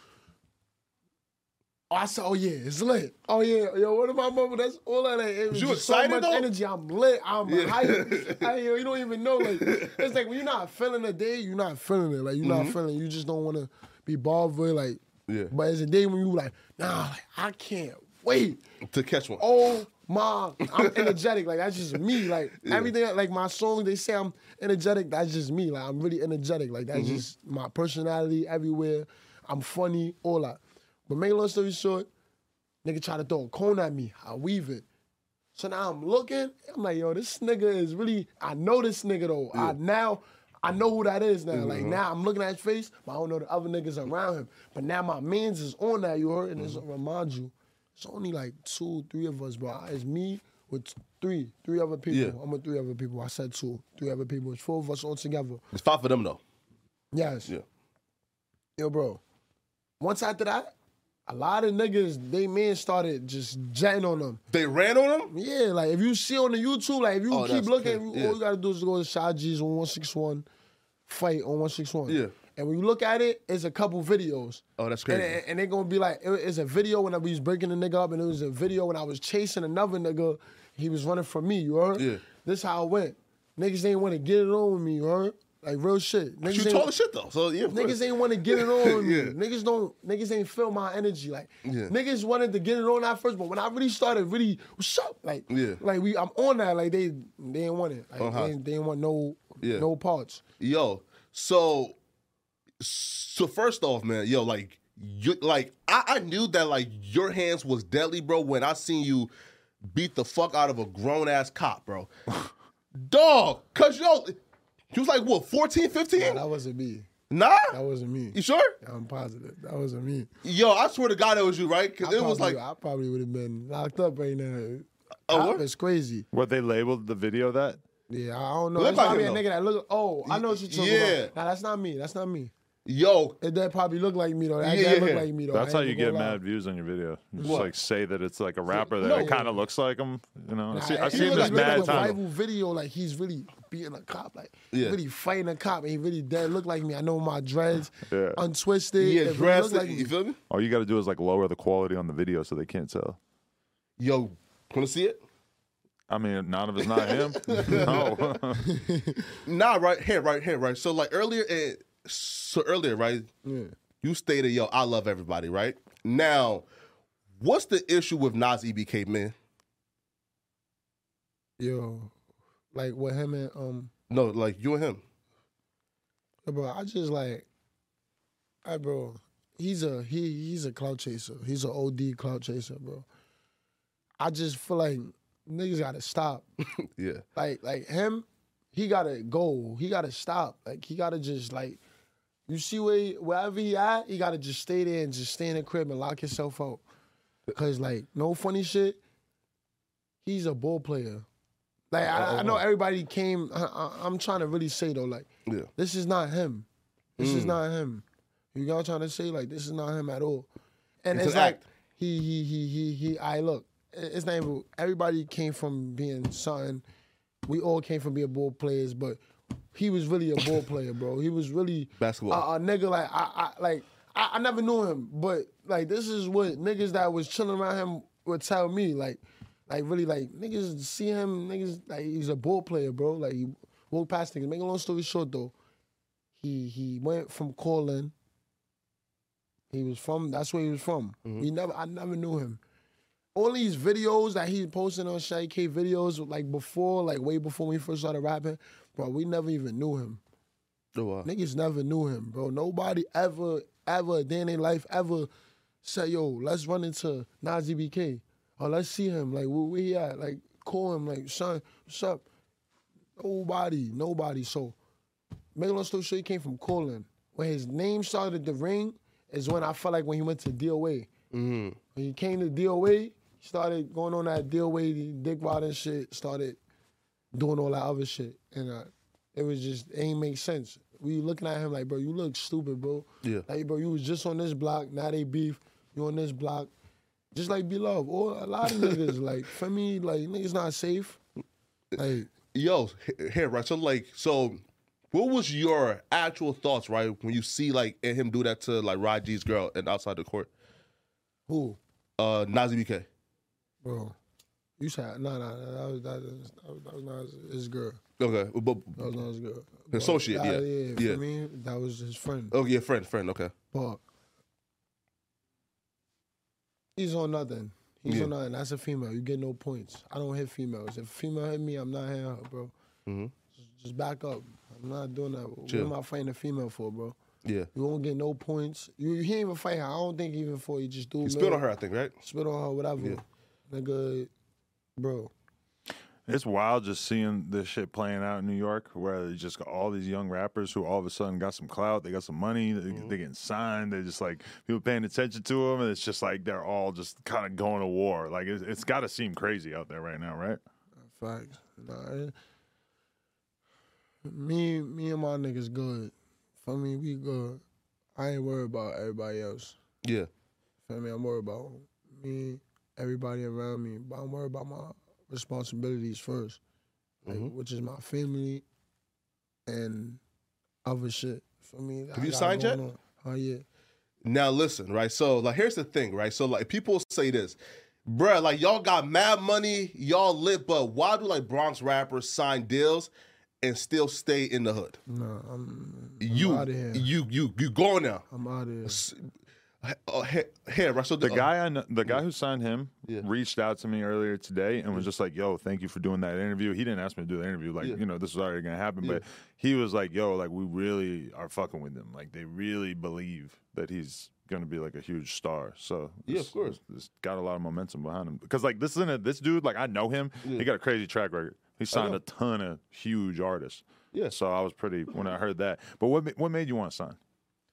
I said, oh yeah, it's lit. Oh yeah, yo, what about mama? That's all of that. It was You just so excited, much though? energy. I'm lit. I'm hyped. Yo, you don't even know. Like, it's like when you're not feeling a day, you're not feeling it. Like you're not feeling it. You just don't want to be bothered. Like, Yeah. But it's a day when you like, nah, like, I can't wait. To catch one. Oh my, I'm energetic. Like that's just me. Like everything, like my songs, they say I'm energetic. That's just me. Like I'm really energetic. Like that's just my personality everywhere. I'm funny, all that. But make a long story short, nigga try to throw a cone at me. I weave it. So now I'm looking. I'm like, yo, this nigga is really. I know this nigga though. I know who that is now. Like now I'm looking at his face, but I don't know the other niggas around him. But now my mans is on that. You heard, and it's remind you. It's only like 2, 3 of us, bro. It's me with three other people. Yeah. I'm with 3 other people. I said 2, 3 other people. It's 4 of us all together. It's 5 of them though. Yes. Yeah. Yo, bro. Once after that, a lot of niggas, they men started just jetting on them. They ran on them? Yeah, like if you see on the YouTube, like if you Oh, keep that's looking, crazy. all you gotta do is go to Shy G's on 161, fight on 161. Yeah. And when you look at it, it's a couple videos. Oh, that's crazy. And they're gonna be like, it's a video when I was breaking the nigga up, and it was a video when I was chasing another nigga. He was running from me, you heard? Yeah. This how it went. Niggas ain't want to get it on with me, right? Like real shit. Niggas You ain't- told the shit though. So yeah, Niggas ain't want to get it on with me. Yeah. Niggas ain't feel my energy. Like Yeah. niggas wanted to get it on at first, but when I really started, what's up? Like, Yeah. like I'm on that. Like they didn't want it. Like Uh-huh. they didn't want Yeah. no parts. Yo, so first off, man, yo, like you, like I knew that like your hands was deadly, bro. When I seen you beat the fuck out of a grown ass cop, bro. Dog, cause yo, he was like what, 14, 15? Nah, that wasn't me. Nah, That wasn't me. you sure? I'm positive. That wasn't me. Yo, I swear to God, that was you, right? Because it was like, I probably would have been locked up right now. Oh, what? It's crazy. What they labeled the video that? Yeah, I don't know. Look It's like probably him, a nigga that look. Oh, I know what you're talking Yeah. about. Nah, that's not me. That's not me. yo, That probably look like me though. That Yeah. look like me though. That's I how ain't you gonna get lie. mad views on your video. Just What? like say that it's like a rapper that No. it kind of looks like him. You know, Nah, I've he seen look this like mad a time. rival video, like he's really beating a cop, like Yeah. really fighting a cop, and he really dead look like me. I know my dreads, Yeah. untwisted. yeah, it really dressed, look like you me. feel me? All you got to do is like lower the quality on the video so they can't tell. Yo, wanna see it? I mean, none of it's not him. No. Nah, right here. So like earlier, right? Yeah. You stated, yo, I love everybody, right? Now, what's the issue with Nas EBK, man? Yo, like with him and No, like you and him. bro, I just like, bro, he's a clout chaser. He's an OD clout chaser, bro. I just feel like niggas gotta stop. Yeah. Like him, he gotta go. He gotta stop. Like he gotta just like, you see wherever he at, he gotta just stay there and just stay in the crib and lock himself out. Cause like no funny shit, he's a ball player. Like I know everybody came. I'm trying to really say though, like Yeah. this is not him. This is not him. You got trying to say like this is not him at all. And It's it's an like act. he. I look. It's not even. Everybody came from being something. We all came from being ball players, but he was really a ball player, bro. He was really Basketball. a nigga like I never knew him, but like this is what niggas that was chilling around him would tell me, like really like niggas see him, niggas like he's a ball player, bro. Like he walked past niggas. Make a long story short though, he went from calling. That's where he was from. I never knew him. All these videos that he posted on Shay K videos, like before, like way before we first started rapping, bro, we never even knew him. Oh, wow. Niggas never knew him, bro. Nobody ever a day in their life ever said, yo, let's run into Nas EBK. Or let's see him. Like, where he at? Like, call him. Like, son, what's up? Nobody. So, make a long story short, he came from calling. When his name started to ring is when I felt like when he went to DOA. When he came to DOA, he started going on that DOA, dick riding shit, started doing all that other shit. And it was just, it ain't make sense. We looking at him like, bro, you look stupid, bro. Yeah. Like, bro, you was just on this block, now they beef, you on this block. Just like Beloved, or a lot of niggas, like, for me, like, niggas not safe. Like, Yo, here, right? So what was your actual thoughts, right, when you see like him do that to like Rod G's girl and outside the court? who? Nas EBK. Bro. You said, no, that was not his girl. Okay, but That was not his girl. Associate, But, yeah. For me, that was his friend. oh yeah, friend. Okay. But he's on nothing. He's on nothing. That's a female. You get no points. I don't hit females. If a female hit me, I'm not hitting her, bro. Just back up. I'm not doing that. Chill. What am I fighting a female for, bro? Yeah. You won't get no points. You ain't even fight her. I don't think even for you. Just do He it. spit on her, I think, right? Spit on her, whatever. Yeah. Nigga, bro. It's wild just seeing this shit playing out in New York, where they just got all these young rappers who all of a sudden got some clout, they got some money, they getting signed, they just like people paying attention to them, and it's just like they're all just kind of going to war. Like it's got to seem crazy out there right now, right? Facts. Nah, me and my niggas good. For me, we good. I ain't worried about everybody else. Yeah. Feel me? I'm worried about me, everybody around me, but I'm worried about my responsibilities first, like, which is my family and other shit. For me, Have you signed yet? Oh yeah. Now listen, right? So like, here's the thing, right? So like, people say this, bruh, like y'all got mad money, y'all lit, but why do like Bronx rappers sign deals and still stay in the hood? No, I'm You out of here. you going now? I'm out of here. Here, right? So The guy I know, the guy who signed him Yeah. reached out to me earlier today and was just like, "Yo, thank you for doing that interview." He didn't ask me to do the interview, like this was already gonna happen, but he was like, "Yo, like we really are fucking with him. Like they really believe that he's gonna be like a huge star." So of course, this got a lot of momentum behind him because like this dude, like I know him. He got a crazy track record. He signed a ton of huge artists. Yeah. So I was pretty when I heard that. But what made you want to sign?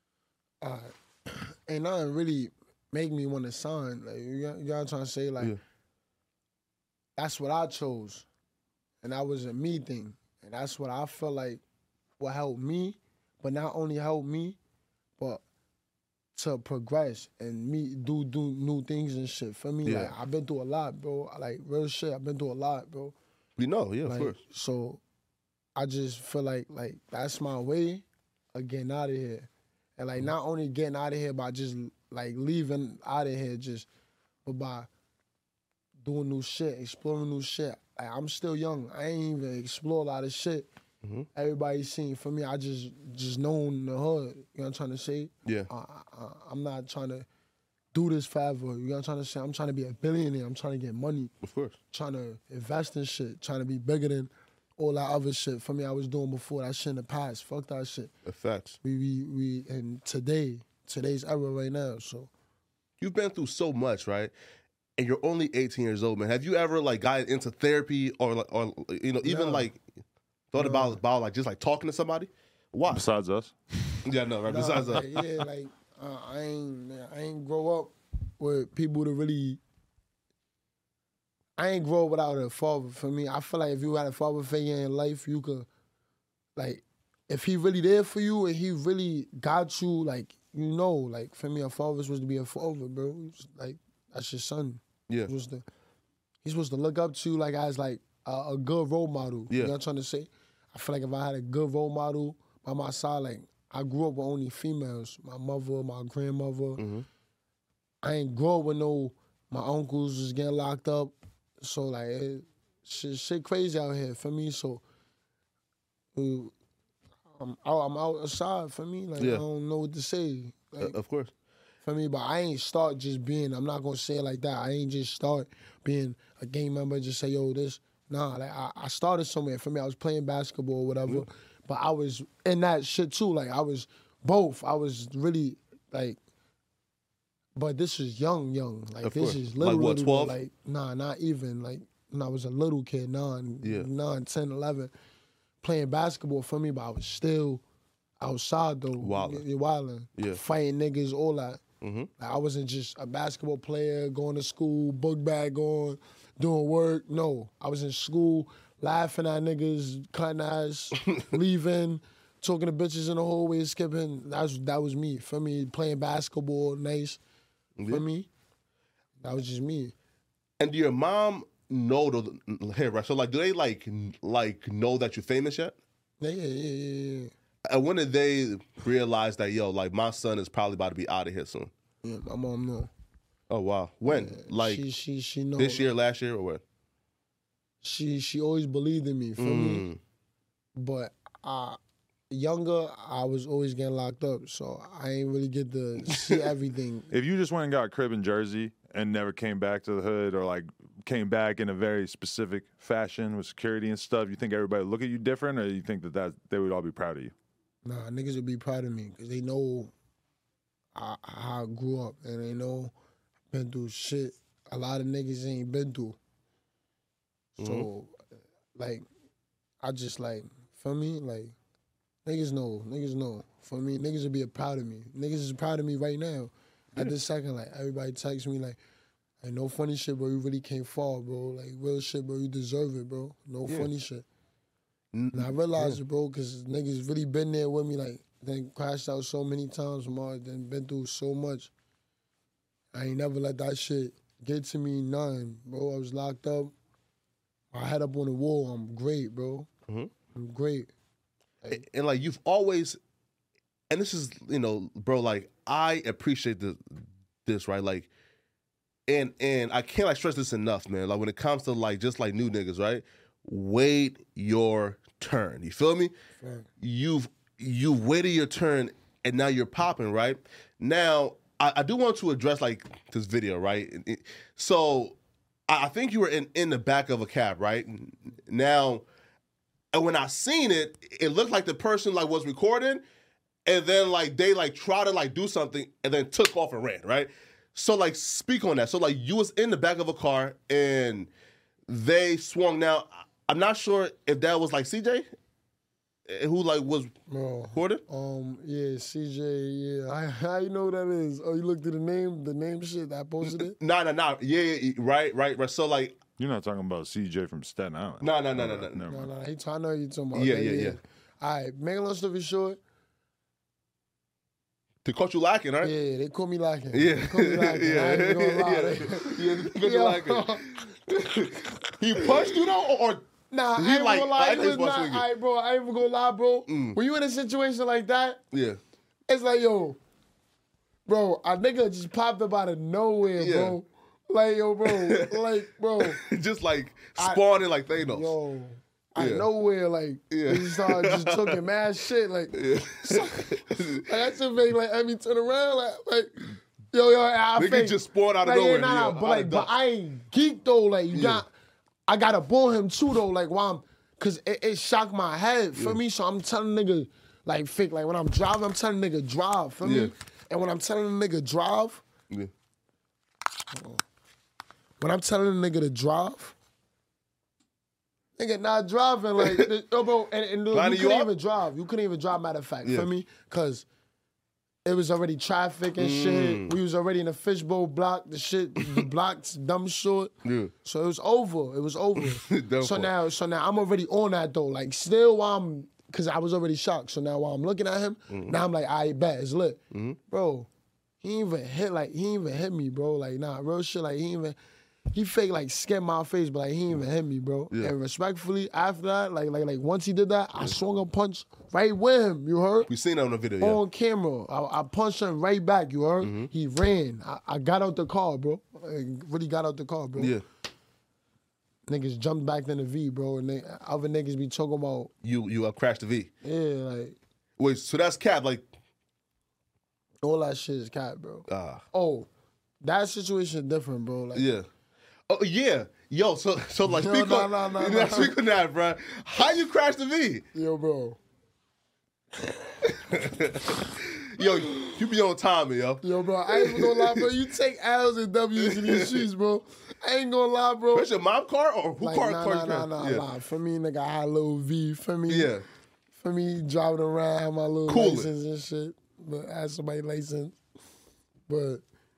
Ain't nothing really make me want to sign. Like you got what I'm trying to say? Like that's what I chose, and that was a me thing, and that's what I felt like will help me, but not only help me, but to progress and me do new things and shit. For me, like I've been through a lot, bro. Like real shit, I've been through a lot, bro. We know, yeah, Like, of course. So I just feel like that's my way of getting out of here. And like not only getting out of here by just like leaving out of here but by doing new shit, exploring new shit. Like, I'm still young. I ain't even explored a lot of shit. Everybody's seen. For me, I just known the hood. You know what I'm trying to say? Yeah. I'm not trying to do this forever. You know what I'm trying to say? I'm trying to be a billionaire. I'm trying to get money. Of course. Trying to invest in shit. Trying to be bigger than all that other shit. For me, I was doing before. That shit in the past. Fuck that shit. Facts. We and today's era right now. So You've been through so much, right? And you're only 18 years old, man. Have you ever like gotten into therapy or even like thought about like just like talking to somebody? Why? Besides us, Yeah, no, right. Besides that. I ain't grow up with people to really. I ain't grow up without a father. For me, I feel like if you had a father figure in life, you could, like, if he really there for you and he really got you, like, like for me, a father's supposed to be a father, bro. Like that's your son. Yeah. He's supposed to look up to you like as like a good role model. Yeah. You know what I'm trying to say? I feel like if I had a good role model by my side, like I grew up with only females. My mother, my grandmother. I ain't grow up with my uncles was getting locked up. So like shit crazy out here for me. So I'm outside for me. Like I don't know what to say. Like, Of course. for me, but I ain't start just being, I'm not gonna say it like that. I ain't just start being a gang member and just say, yo, this. Nah, like I started somewhere. For me, I was playing basketball or whatever, but I was in that shit too. Like I was both. I was really like, but this is young. Like Of this course. is little. Like what, 12? Like, nah, not even. Like when I was a little kid, 9, 10, 11, playing basketball for me, but I was still outside though. Wilding. Yeah. Fighting niggas, all that. Like, I wasn't just a basketball player, going to school, book bag on, doing work. No, I was in school, laughing at niggas, cutting ass, leaving, talking to bitches in the hallway, skipping. That was me. For me, playing basketball, nice. For me, that was just me. And do your mom know right? So like, do they like know that you're famous yet? Yeah. And when did they realize that, yo, like my son is probably about to be out of here soon? Yeah, my mom know. Oh wow. When? Like she know. this year, last year, or what? She always believed in me. For me, but younger, I was always getting locked up, so I ain't really get to see everything. if you just went and got a crib in Jersey and never came back to the hood, or like came back in a very specific fashion with security and stuff, you think everybody would look at you different, or you think that they would all be proud of you? Nah, niggas would be proud of me because they know how I grew up and they know I've been through shit a lot of niggas ain't been through. So, like, I just like, for me, like, niggas know. For me, niggas would be proud of me. Niggas is proud of me right now. At this second, like, everybody texts me like, hey, no funny shit, bro. You really came far, bro. Like, real shit, bro. You deserve it, bro. No funny shit. And I realized it, bro, because niggas really been there with me, like, then crashed out so many times, Mark, then been through so much. I ain't never let that shit get to me, none, bro. I was locked up. My head up on the wall. I'm great, bro. I'm great. And like you've always, and this is, bro, like I appreciate this, right? Like, and I can't like stress this enough, man. Like when it comes to like just like new niggas, right? Wait your turn. You feel me? Right. You've waited your turn, and now you're popping, right? Now, I do want to address like this video, right? So I think you were in the back of a cab, right? Now, and when I seen it, it looked like the person like was recording, and then like they like tried to like do something, and then took off and ran, right? So like speak on that. So like you was in the back of a car, and they swung. Now, I'm not sure if that was like CJ, who like was recorded. Yeah, CJ. Yeah, how you know who that is? Oh, you looked at the name shit that I posted it. Nah. Yeah, right. So like, You're not talking about CJ from Staten Island. no. Never No, mind. I know you talking about. Yeah. All right, make a long story short. They caught you lacking, right? Yeah, they caught me lacking. Yeah. They caught me lacking. I ain't even gonna lie. They caught you lacking. He punched you though, or Nah, he I ain't like- gonna lie. I It think was he was not, swinging. all right, bro. I ain't even gonna lie, bro. When you in a situation like that, yeah. it's like, yo, bro, a nigga just popped up out of nowhere, Yeah. bro. Like, yo, bro, Just like spawning like Thanos. yo, out of Yeah. nowhere, like, Yeah. he started just talking mad shit, like, so, like that shit make like every turn around, like, yo, I Nigga fake. just spawned out of like, nowhere. Yeah, nah, yeah, but out like, of but dust. I ain't geek though. Like, Yeah. I gotta bore him too though. Like, while I'm, cause it shocked my head for me. So I'm telling nigga, like, fake. Like when I'm driving, I'm telling nigga drive for Yeah. me. And when I'm telling the nigga drive, Yeah. when I'm telling the nigga to drive, nigga not driving like, yo, bro. And look, Lining you you couldn't up? even drive. You couldn't even drive. Matter of fact, Yeah. for me, cause it was already traffic and shit. We was already in a fishbowl block. The block's dumb short. Yeah. So it was over. It was over. Dumb so fuck. now I'm already on that though. Like still while I'm, cause I was already shocked. So now while I'm looking at him, now I'm like, I bet it's lit, bro. He ain't even hit me, bro. Like nah, real shit. Like he fake like scared my face, but like he ain't even hit me, bro. Yeah. And respectfully, after that, like once he did that, I swung a punch right with him. You heard? We seen that on the video. Yeah. On camera. I punched him right back, you heard? He ran. I got out the car, bro. I really got out the car, bro. Yeah. Niggas jumped back in the V, bro. And other niggas be talking about, You crashed the V. yeah, like, Wait, so that's cap like all that shit is cat, bro. oh That situation different, bro. Like, yeah. Oh yeah. Yo, so like No, speak no, on no, you gotta no. speak on that, bro. How you crashed the V? Yo, bro. Yo, you be on time, yo. Yo, bro, I ain't even gonna lie, bro. You take L's and W's in these streets, bro. I ain't gonna lie, bro. That's your mom car or who Like, car? nah, car nah, you nah, crashed? nah, yeah. nah. For me, nigga, I had a little V. For me, Yeah. For me, driving around, have my little Cool it. license and shit. But I had somebody license. But,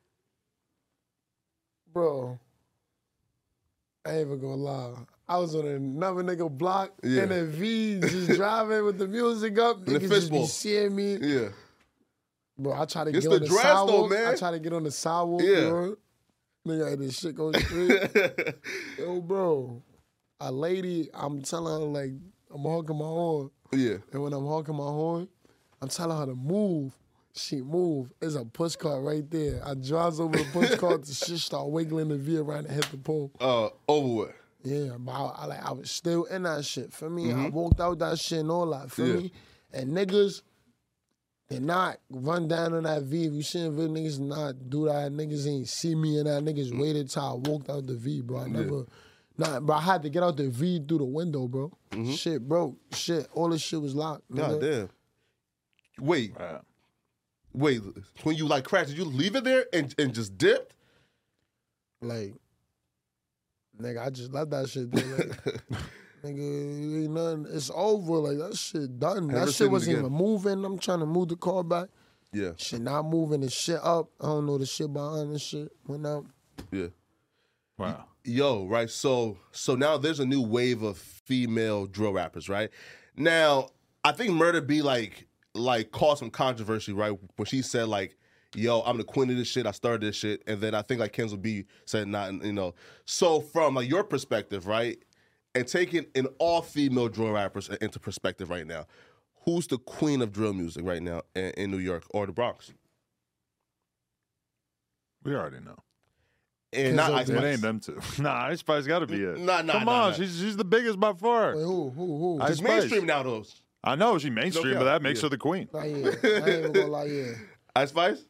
bro, I ain't even gonna lie. I was on another nigga block Yeah. in a V, just driving with the music up. the Niggas just be fishbowl. seeing me. Yeah. Bro, I try to It's get the on the dress, though, sidewalk. man. I try to get on the sidewalk. Yeah. You heard? Nigga, this shit goes straight. Yo, bro, a lady, I'm telling her, like, I'm honking my horn. Yeah. And when I'm honking my horn, I'm telling her to move. She move. There's a push cart right there. I drives over the push cart, the shit start wiggling the V around and hit the pole. Over with. Yeah, but I was still in that shit. For me, I walked out that shit and all that. For Yeah. me, and niggas, they not run down on that V. If you seen video, niggas not do that. Niggas ain't see me in that. Niggas waited till I walked out the V, bro. I never, bro. I had to get out the V through the window, bro. Shit broke. Shit, all this shit was locked. God nigga. damn. Wait. Right. Wait. When you like crashed, did you leave it there and just dipped? Like, nigga, I just left that shit there. Like, nigga, ain't nothing. It's over. Like, that shit done. Never That seen shit it wasn't again. even moving. I'm trying to move the car back. Yeah. Shit not moving. The shit up. I don't know the shit behind the shit. Went out. Yeah. Wow. Yo, right. So now there's a new wave of female drill rappers, right? Now, I think Murder B like caused some controversy, right? When she said like, yo, I'm the queen of this shit, I started this shit. And then I think like Kenzel B said not, you know. So from like your perspective, right? And taking an all-female drill rappers into perspective right now, who's the queen of drill music right now in New York or the Bronx? We already know. And not Ice It Spice. ain't them two. Nah, Ice Spice got to be it. Nah, Come nah, on, nah. she's the biggest by far. Wait, who? Ice It's Spice. mainstream now, though. I know she mainstream, No but cap. that makes Yeah. her the queen. Nah, yeah. I ain't even gonna lie, yeah. Ice Spice?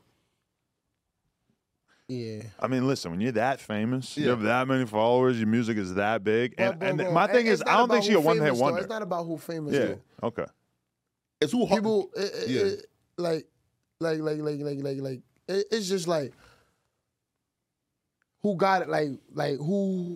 Yeah. I mean, listen, when you're that famous, you Yeah. have that many followers, your music is that big, and, But, and bro, my thing it's is, not I don't about think she who a one-hit famous, though. wonder. It's not about who famous, Yeah. though. Okay. It's who hard. People, Yeah. it's just like, who got it? Like who?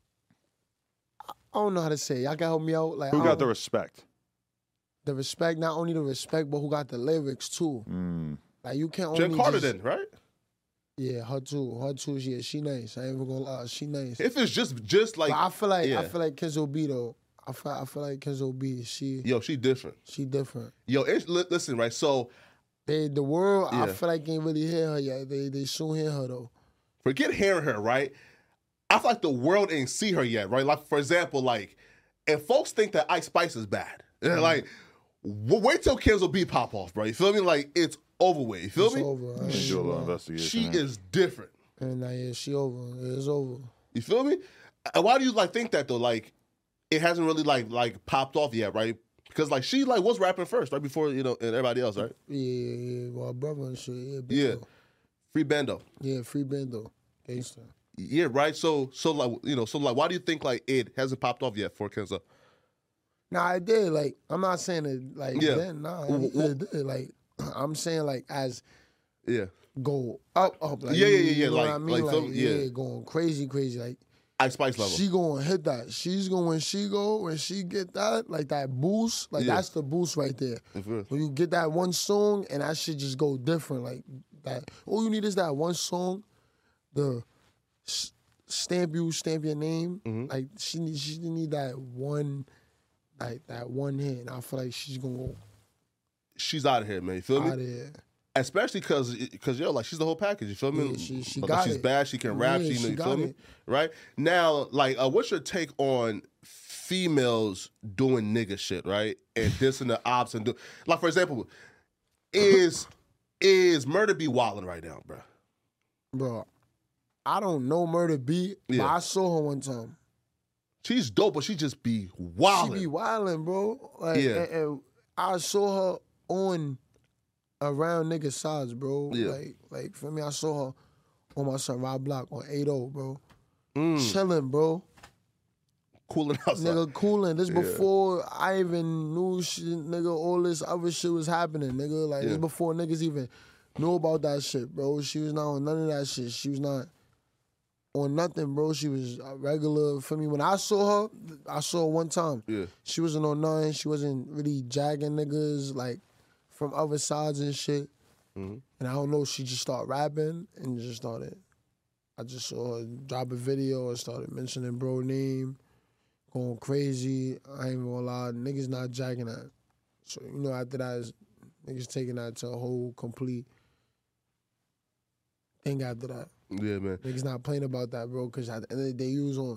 I don't know how to say. Y'all can help me out. Like Who I got don't- the respect? the respect? Not only the respect, but who got the lyrics too. Mm. Like you can't Jen only Carter just, then, right? Yeah, her too. Yeah, she nice. I ain't even gonna lie, she nice. If it's just like, But I feel like yeah. Kenzo B though. I feel like Kenzo B. She different. different. Yo, listen, right? So The world, I Yeah. feel like ain't really hear her yet. They soon hear her though. forget hearing her, right? I feel like the world ain't see her yet, right? Like, for example, like, if folks think that Ice Spice is bad, like, wait till Kenzo B pop off, bro. You feel me? Like, it's over with. You feel It's me? over. I ain't Do a little gonna lie. investigation. She here. is different. And yeah, she over. It's over. You feel me? And why do you like think that though? Like, it hasn't really like popped off yet, right? Because like she like was rapping first, right before and everybody else, right? Yeah. Well, brother and shit. Yeah, Bendo. Yeah. Free Bando. Yeah, free Bendo. Gangsta. Yeah, right. So like, why do you think like it hasn't popped off yet for Kenzo? Nah, I did. Like, I'm not saying it like Yeah. then. Nah, it did. Like, I'm saying like as Yeah. go up. Like, Yeah. You know Like- what I mean? like some- yeah. going crazy. Like, Ice Spice level. she gonna hit that. She's going when she get that, like that boost, like Yeah. that's the boost right there. When you get that one song and that shit just go different, like that. All you need is that one song, the stamp your name. Mm-hmm. Like she need that one, like that one hit. And I feel like she's gonna go She's out of here, man. You feel me? out of here. Especially because yo, like she's the whole package. You feel me? Yeah, she Like, got she's it. bad. She can rap. Yeah, She she you got feel me? it. Right now, like, what's your take on females doing nigga shit, right? And dissing the ops and like, for example, is Murder B wilding right now, bro? Bro, I don't know Murder B, but Yeah. I saw her one time. She's dope, but she just be wilding. She be wilding, bro. Like, Yeah. and I saw her on around niggas' sides, bro. Yeah. Like for me, I saw her on my son Rob Block on 80, bro. Mm. Chilling, bro. Cooling outside. Nigga cooling. This before I even knew shit, nigga, all this other shit was happening, nigga. Like, Yeah. this before niggas even knew about that shit, bro. She was not on none of that shit. She was not on nothing, bro. She was a regular, for me. When I saw her one time. Yeah. She wasn't on nothing. She wasn't really jagging niggas, like, from other sides and shit. Mhm. And I don't know, she just started rapping and just started. I just saw her drop a video and started mentioning bro name, going crazy. I ain't even gonna lie, niggas not jacking that. So, you know, after that, is niggas taking that to a whole complete thing after that. Yeah, man. Niggas not playing about that, bro, because at the end of the day, you was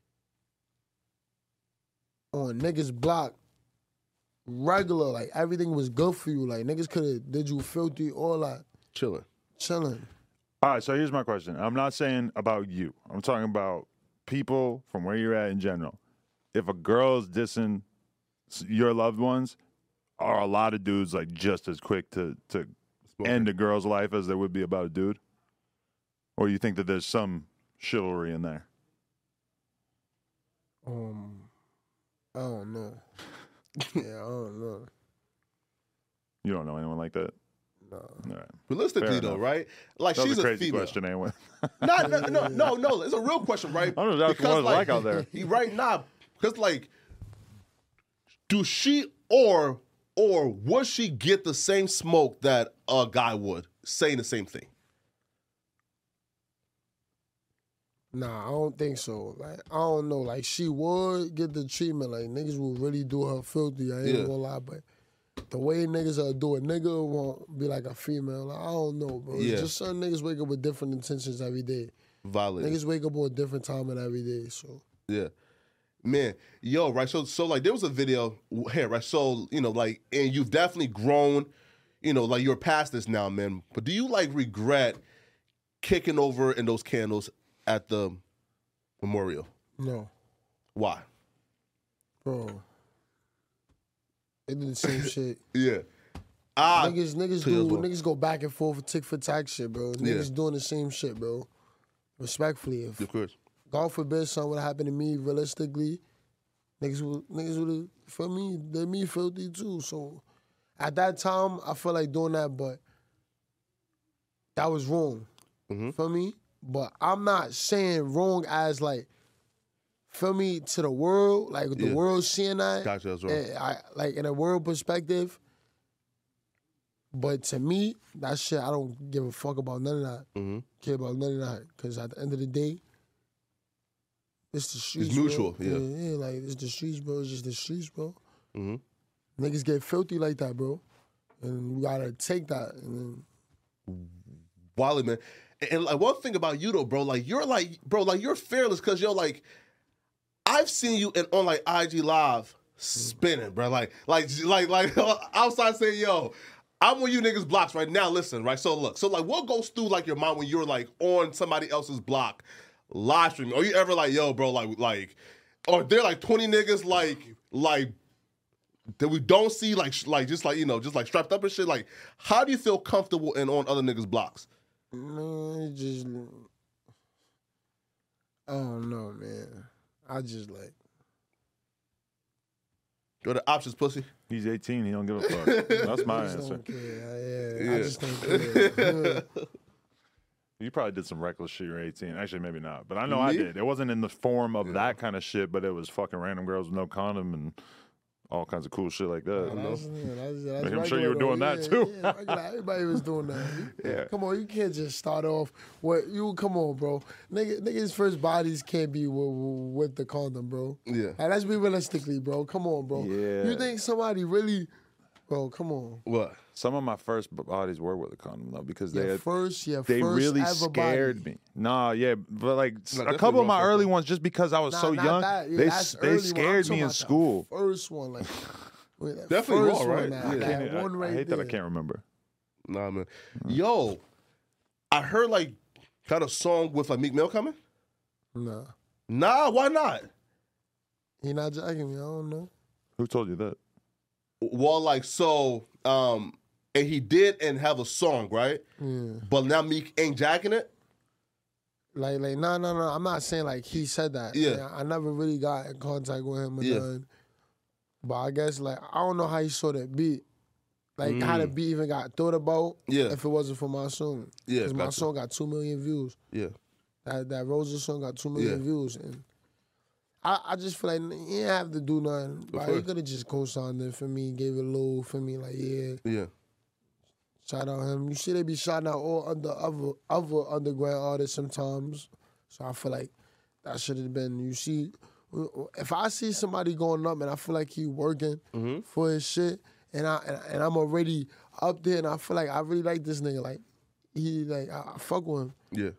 on niggas' block, regular, like, everything was good for you. Like, niggas could have did you filthy, all that, Chilling. chilling. All right, so here's my question. I'm not saying about you. I'm talking about people from where you're at in general. If a girl's dissing your loved ones, are a lot of dudes like just as quick to end a girl's life as they would be about a dude? Or you think that there's some chivalry in there? I don't know. Yeah, I don't know. You don't know anyone like that? No. All right. Realistically, Fair though, enough. right? Like, That was she's a a crazy female. question, anyway. No. It's a real question, right? I don't know what it's like out there. Right now, because like, do she or would she get the same smoke that a guy would saying the same thing? Nah, I don't think so. Like, I don't know. Like, she would get the treatment. Like, niggas will really do her filthy. I ain't Yeah. gonna lie, but the way niggas are do a nigga won't be like a female. Like, I don't know, bro. Yeah. It's just some niggas wake up with different intentions every day. Valid. Niggas wake up on a different time and every day, so. Yeah. Man, yo, right. So like there was a video here, right? So, you know, like, and you've definitely grown, you know, like you're past this now, man. But do you like regret kicking over in those candles at the memorial? No, Why? bro. They did the same shit. Yeah. Niggas go back and forth with tick for tack shit, bro. Niggas Yeah. doing the same shit, bro. Respectfully, if Of course. God forbid something would happen to me realistically, niggas would for me, they me filthy too. So at that time, I felt like doing that, but that was wrong. For me. But I'm not saying wrong as like, feel me, to the world, like the Yeah. world seeing that. Gotcha, that's wrong. I like in a world perspective. But to me, that shit, I don't give a fuck about none of that. Care about none of that. Because at the end of the day, it's the streets. mutual, bro. yeah. Yeah, like it's the streets, bro. It's just the streets, bro. Niggas get filthy like that, bro. And you gotta take that. And then, Wally, man. And like one thing about you though, bro, like you're fearless because yo, like I've seen you on like IG Live spinning, bro. Like outside saying, yo, I'm on you niggas' blocks right now. Listen, right? So look, so like what goes through like your mind when you're like on somebody else's block live streaming? Are you ever like, yo, bro, like or there like 20 niggas like that we don't see just like strapped up and shit? Like, how do you feel comfortable and on other niggas' blocks? man, it just, I don't know, man. I just like, Or the options, pussy? He's 18. He don't give a fuck. That's my I just answer. don't care. Yeah. I just don't care. You probably did some reckless shit. You're 18. Actually, maybe not. But I know I Me? did. It wasn't in the form of that kind of shit, but it was fucking random girls with no condom and all kinds of cool shit like that. I'm sure you were doing that, too. Yeah, everybody was doing that. Yeah. Come on, you can't just start off come on, bro. Niggas' first bodies can't be with the condom, bro. Yeah. Like, let's be realistically, bro. Come on, bro. Yeah. You think somebody really, bro, come on. What? Some of my first bodies were with a condom, though, because they Your they first really ever scared body. me. Nah, yeah, but like No, a definitely couple of my my first early one. ones, just because I was Nah, so not young, that. Yeah, they that's early one. I'm scared talking me in about the school. First one, like that Definitely first raw, right? one, that Yeah. one right I hate there. that I can't remember. Nah, man. Yo, I heard like got a song with like Meek Mill coming. Nah, Nah, why not? he not jacking me. I don't know. Who told you that? Well, like so, and he did and have a song, right? Yeah. But now Meek ain't jacking it. Like, no. I'm not saying like he said that. Yeah. I never really got in contact with him or Yeah. nothing. But I guess like I don't know how he saw that beat. Like how the beat even got thought about. Yeah. If it wasn't for my song. Yeah, Because my gotcha. song got 2 million views. Yeah. That Rosa song got 2 million Yeah. views, and I just feel like he didn't have to do nothing. But he course. could have just co-signed it for me, gave it a little for me, like Yeah. shout out him. You see, they be shouting out all other underground artists sometimes. So I feel like that should have been. You see, if I see somebody going up and I feel like he working for his shit, and I'm already up there, and I feel like I really like this nigga, like he like I fuck with him. Yeah.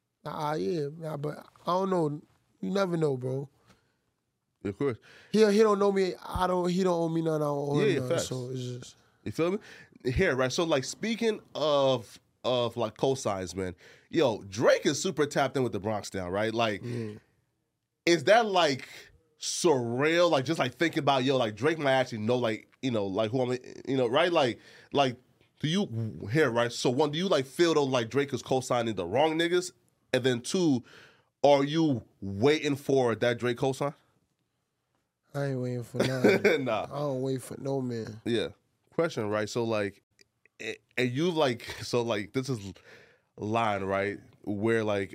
But I don't know. You never know, bro. Of course. He don't know me. He don't owe me nothing. I don't owe him Yeah, nothing. facts. So it's just You feel me? Here, right? So, like, speaking of like cosigns, man, yo, Drake is super tapped in with the Bronx now, right? Like, is that like surreal? Like, just like thinking about, yo, like Drake might actually know, like, like who I'm, right? Like, do you here, right? So, one, do you like feel though like Drake is co-signing the wrong niggas, and then two, are you waiting for that Drake cosign? I ain't waiting for nothing. Nah. I don't wait for no man. Yeah. Question, right? So like, and you like, so like, this is a line, right? Where like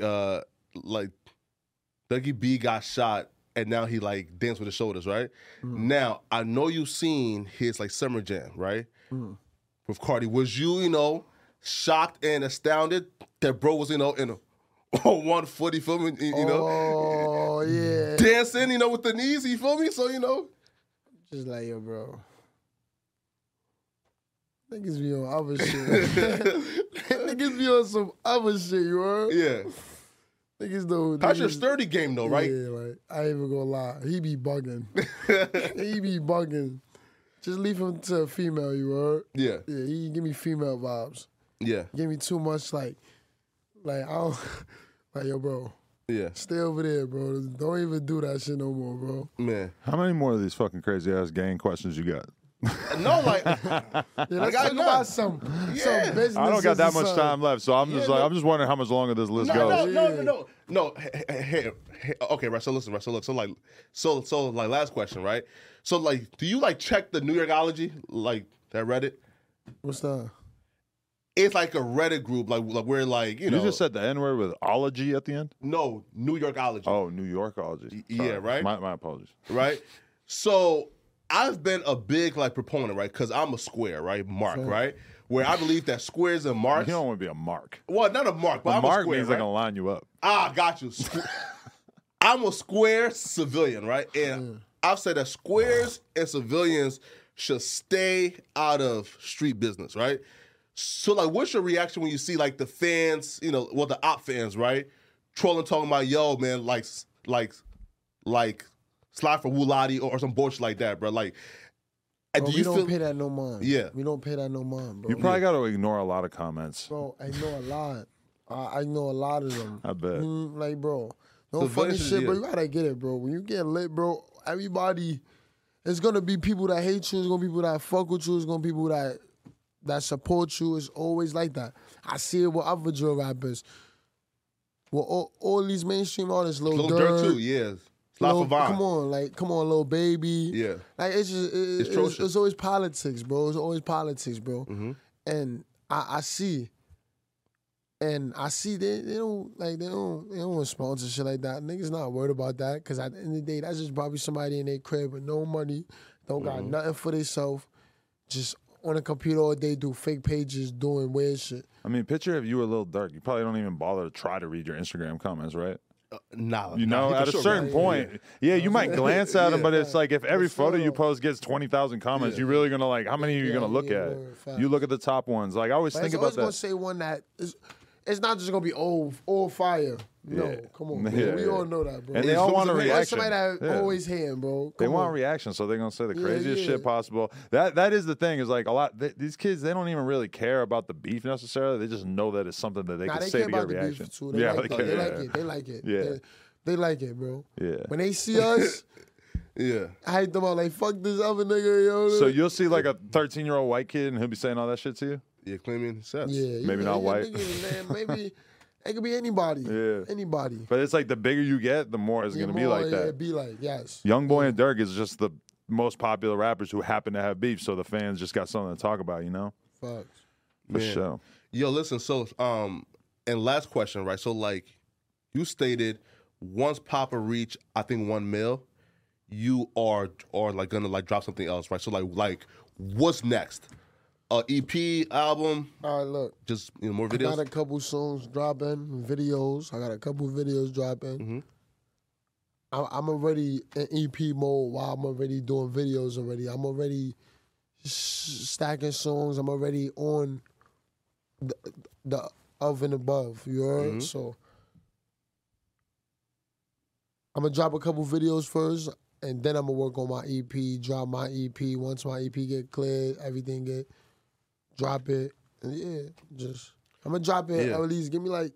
Dougie B got shot and now he like danced with his shoulders, right? Now, I know you seen his like Summer Jam, right? With Cardi. Was you, shocked and astounded that bro was, in a 1 foot, you feel me? Oh yeah. Dancing, with the knees, you feel me? So, Just like yo, bro. Niggas be on other shit. Niggas be on some other shit, you heard? yeah. Niggas know. How's your niggas- sturdy game though, right? Yeah, like I ain't even gonna lie. He be bugging. He be bugging. Just leave him to a female, you heard? Yeah. Yeah, he give me female vibes. Yeah. Give me too much like I don't like yo, bro. Yeah. Stay over there, bro. Don't even do that shit no more, bro. Man. How many more of these fucking crazy ass gang questions you got? No, like, Yeah, let's got talk none. about some business. I don't got that much time left, so I'm just I'm just wondering how much longer this list goes. No. Hey, okay, right. So listen, right. So look, so last question, right? So like, do you like check the New Yorkology, like that Reddit? What's that? It's like a Reddit group, like where like you know. You just said the N word with ology at the end. No, New Yorkology. Oh, New Yorkology. Yeah, right. My apologies. Right. So I've been a big like proponent, right? Because I'm a square, right? Mark, right? Where I believe that squares and marks. You don't want to be a mark. Well, not a mark, but A I'm mark a square, means right? they're gonna line you up. Ah, got you. I'm a square civilian, right? And I've said that squares and civilians should stay out of street business, right? So, like, what's your reaction when you see, like, the fans, you know, well, the op fans, right? Trolling, talking about, yo, man, like slide for Wulati or some bullshit like that, bro. Like, Bro, do we you don't feel... pay that no mind. Yeah. We don't pay that no mind, bro. You probably got to ignore a lot of comments. Bro, I know a lot. I know a lot of them. I bet. Like, bro, no So funny versus, shit, bro. yeah. You gotta get it, bro. When you get lit, bro, everybody, it's gonna be people that hate you. It's gonna be people that fuck with you. It's gonna be people that support you. It's always like that. I see it with other drill rappers. Well, all these mainstream artists, Lil Durk too, yeah. Slide for Vine. Come on, Lil Baby. Yeah. Like, it's just, it's always politics, bro. It's always politics, bro. Mm-hmm. And I see. And I see they don't want sponsor shit like that. Niggas not worried about that because at the end of the day, that's just probably somebody in their crib with no money, don't got nothing for themselves, just on a computer all day, do fake pages, doing weird shit. I mean, picture if you were Lil Durk, you probably don't even bother to try to read your Instagram comments, right? Nah, You know, at a certain point, you might glance at them, but it's like if every photo you post gets 20,000 comments, you're really gonna like, how many are you gonna look at? Facts. You look at the top ones. Like I always But think it's about always gonna that. say one that is. It's not just gonna be all fire. No, Yeah. come on, bro. Yeah, We yeah. all know that, bro. And they all want a There's reaction. somebody that Yeah. always hating, bro. They Come want on. reaction, so they're gonna say the Yeah, craziest yeah. shit possible. That is the thing. Is like a lot. These kids, they don't even really care about the beef necessarily. They just know that it's something that they Nah, can they say care to get a about the reaction. beef too. They Yeah, like they it. They care. like it. They like it. Yeah. They like it, bro. Yeah. When they see us, Yeah. I hype them out like, fuck this other nigga, yo. So you'll see like a 13-year-old white kid, and he'll be saying all that shit to you. Yeah, claiming sex. yeah, maybe not white. Nigga, man, maybe it could be anybody. Yeah. Anybody. But it's like the bigger you get, the more it's gonna be like Yeah, that. be like, yes. Youngboy and Durk is just the most popular rappers who happen to have beef, so the fans just got something to talk about, you know? Facts. For Man. sure. Yo, listen, so and last question, right? So like you stated once Papa reach, I think 1 mil, you are like gonna like drop something else, right? So like what's next? EP, album, All right, look. just more I videos? got a couple songs dropping, videos. I got a couple videos dropping. Mm-hmm. I'm already in EP mode while I'm already doing videos already. I'm already stacking songs. I'm already on the of and above. You heard? Mm-hmm. So I'm going to drop a couple videos first, and then I'm going to work on my EP, drop my EP. Once my EP get cleared, everything get, drop it. And yeah, just, I'm going to drop it Yeah. at least, give me like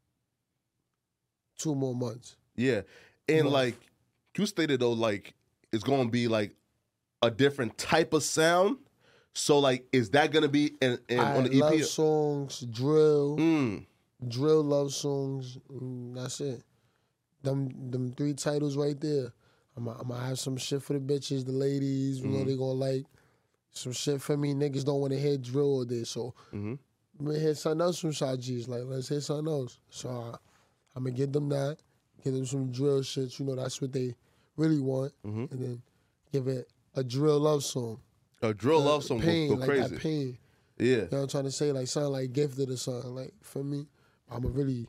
2 more months. Yeah. And Month. like you stated though, like it's gonna be like a different type of sound. So like is that gonna be on the EP? love songs, drill, Mm. drill love songs. That's it. Them 3 titles right there. I'm gonna have some shit for the bitches, the ladies. You know they gonna like some shit for me. Niggas don't want to hear drill all day, so I'm gonna hear something else from Shy G's. Like let's hear something else. So I'm gonna get them that, get them some drill shit. You know that's what they really want, and then give it a drill love song. A drill love song Pain, go like crazy. that pain. Yeah. You know what I'm trying to say? Like something like Gifted or something. Like for me, I'm a really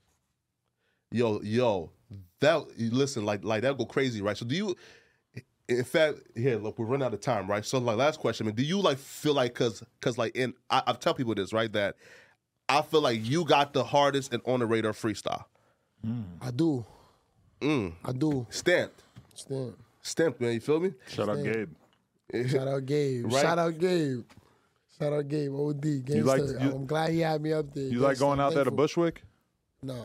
Yo, that listen, like that go crazy, right? So do you in fact, here, look, we're running out of time, right? So like last question, man, do you like feel like cause like I've tell people this, right? That I feel like you got the hardest and on the radar freestyle. I do. I do. Stamped. Stamped, man, you feel me? Shout out Gabe. Shout out Gabe. Right? Shout out Gabe. Shout out Gabe. OD. Gangsta. like- you- I'm glad he had me up there. You like Gangsta. going out there to Thankful. Bushwick? Nah.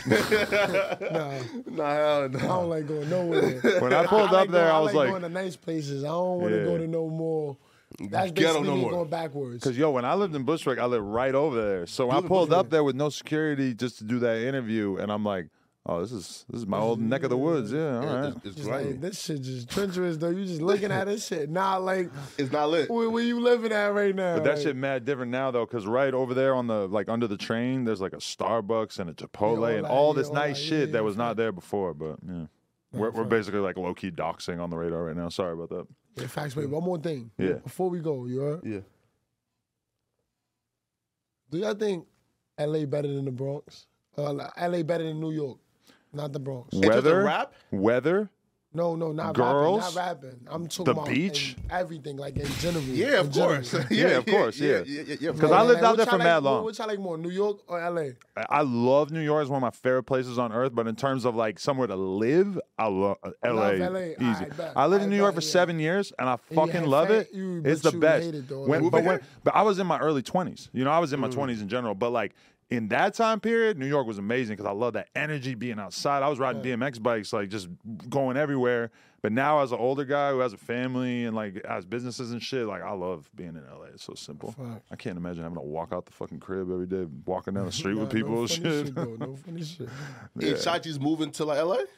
Nah, hell no. I don't like going nowhere. When I pulled up there, I was like, going to nice places. I don't want to go to no more. That's Ghetto basically no me more. going backwards. because when I lived in Bushwick, I lived right over there. So I pulled up there with no security just to do that interview, and I'm like, oh, this is my old neck of the woods. Yeah, all right. It's Just right. like, this shit just treacherous, though. You just looking at this shit. Not like It's not lit. where you living at right now. But that like, shit mad different now though, because right over there on the under the train, there's like a Starbucks and a Chipotle and all this nice shit that was not there before. But yeah, we're basically like low key doxing on the radar right now. Sorry about that. In fact, wait, one more thing. Yeah. Before we go, you heard? Yeah. Do y'all think LA better than the Bronx? LA better than New York? Not the Bronx. terms of Weather, No, not Girls? rapping. I'm talking The about beach? everything, like in general. Yeah, of course. Yeah, of course, yeah. Because I lived out what there y'all for like mad more- long. What y'all like more, New York or LA? I love New York. It's one of my favorite places on earth. But in terms of like somewhere to live, I love LA. Love LA. Easy. Aight, bet. I lived in New York for Aight, yeah. 7 years, and I you fucking had love it. but It's the you best. hate it, though. But I was in my early 20s. I was in my 20s in general. But like in that time period, New York was amazing because I love that energy, being outside. I was riding BMX bikes, like just going everywhere. But now, as an older guy who has a family and like has businesses and shit, like I love being in LA. It's so simple. Fuck. I can't imagine having to walk out the fucking crib every day, walking down the street with Nah, people no and funny shit. shit, though. No funny shit. Is Shachi's moving to like LA?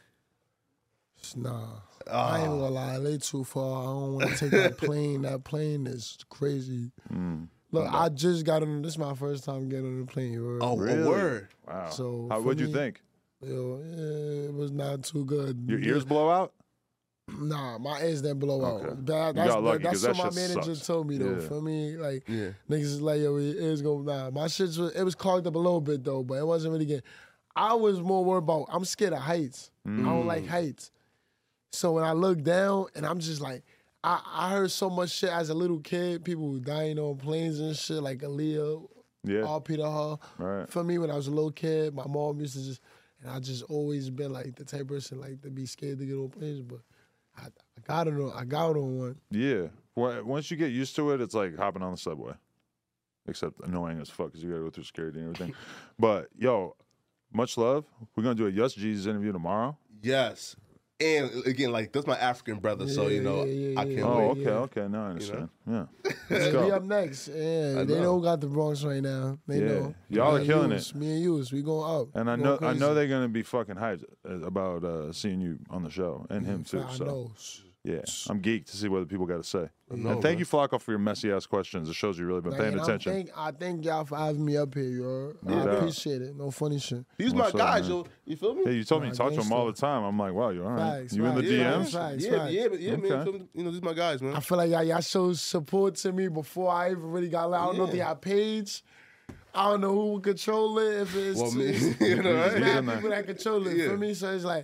Nah. I ain't gonna lie, LA too far. I don't want to take that plane. That plane is crazy. Look, I just got on. This is my first time getting on the plane. You heard? Oh, Really? a word. Wow. So, What'd for you me- think? Yo, it was not too good. Your ears blow out? Nah, my ears didn't blow Okay. out. That's got lucky, 'cause what that my shit manager sucks. told me though. Yeah. For me, like Yeah. niggas is like, yo, your ears go nah. My shit it was clogged up a little bit though, but it wasn't really good. I was more worried about. I'm scared of heights. I don't like heights. So when I look down and I'm just like, I heard so much shit as a little kid. People were dying on planes and shit, like Aaliyah, Yeah. RP to her. Right. For me, when I was a little kid, my mom used to just, and I just always been like the type of person like to be scared to get on planes, but I got on one. Yeah. Once you get used to it, it's like hopping on the subway. Except annoying as fuck because you gotta go through security and everything. But yo, much love. We're gonna do a Yes Jesus interview tomorrow. Yes. And again, like that's my African brother, so Yeah, I can't Oh, wait. okay. Now I understand. Yeah. Let's Let's be go. up next. Yeah, I they know. don't got the Bronx right now. They Yeah. know. Y'all are Me and killing Yus, it. Me and Yus, we going up. And I We know going I know crazy. they're gonna be fucking hyped about seeing you on the show and him too. I So know. yeah, I'm geeked to see what the people got to say. know, And thank you, Flacco, for your messy ass questions. It shows you really been paying Man, attention. I thank y'all for having me up here, yo. No I doubt. appreciate it. No funny shit. These What's my up, guys, man? yo. You feel me? Hey, you told me Nah, you talk to him all the gangster. time. I'm like, wow, you all right? Facts, You in the facts. DMs? Facts, Yeah, facts. yeah, man. Okay. Feel me? You know, these my guys, man. I feel like y'all showed support to me before I even really got. I don't know if they Yeah. got page. I don't know who would control it. If it's Well, two- me, it's you know, He's right? in mad there. people that control it Yeah. for me. So it's like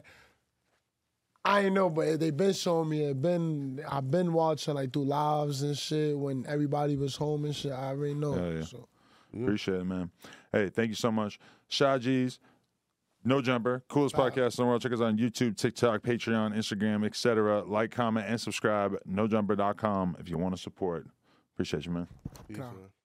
I ain't know, but they been showing me. I've been watching like through lives and shit when everybody was home and shit. I already know. Hell yeah. So Appreciate it, man. Hey, thank you so much. Shy G's, No Jumper, coolest podcast in the world. Check us out on YouTube, TikTok, Patreon, Instagram, etc. Like, comment, and subscribe. NoJumper.com if you want to support. Appreciate you, man. Peace, man.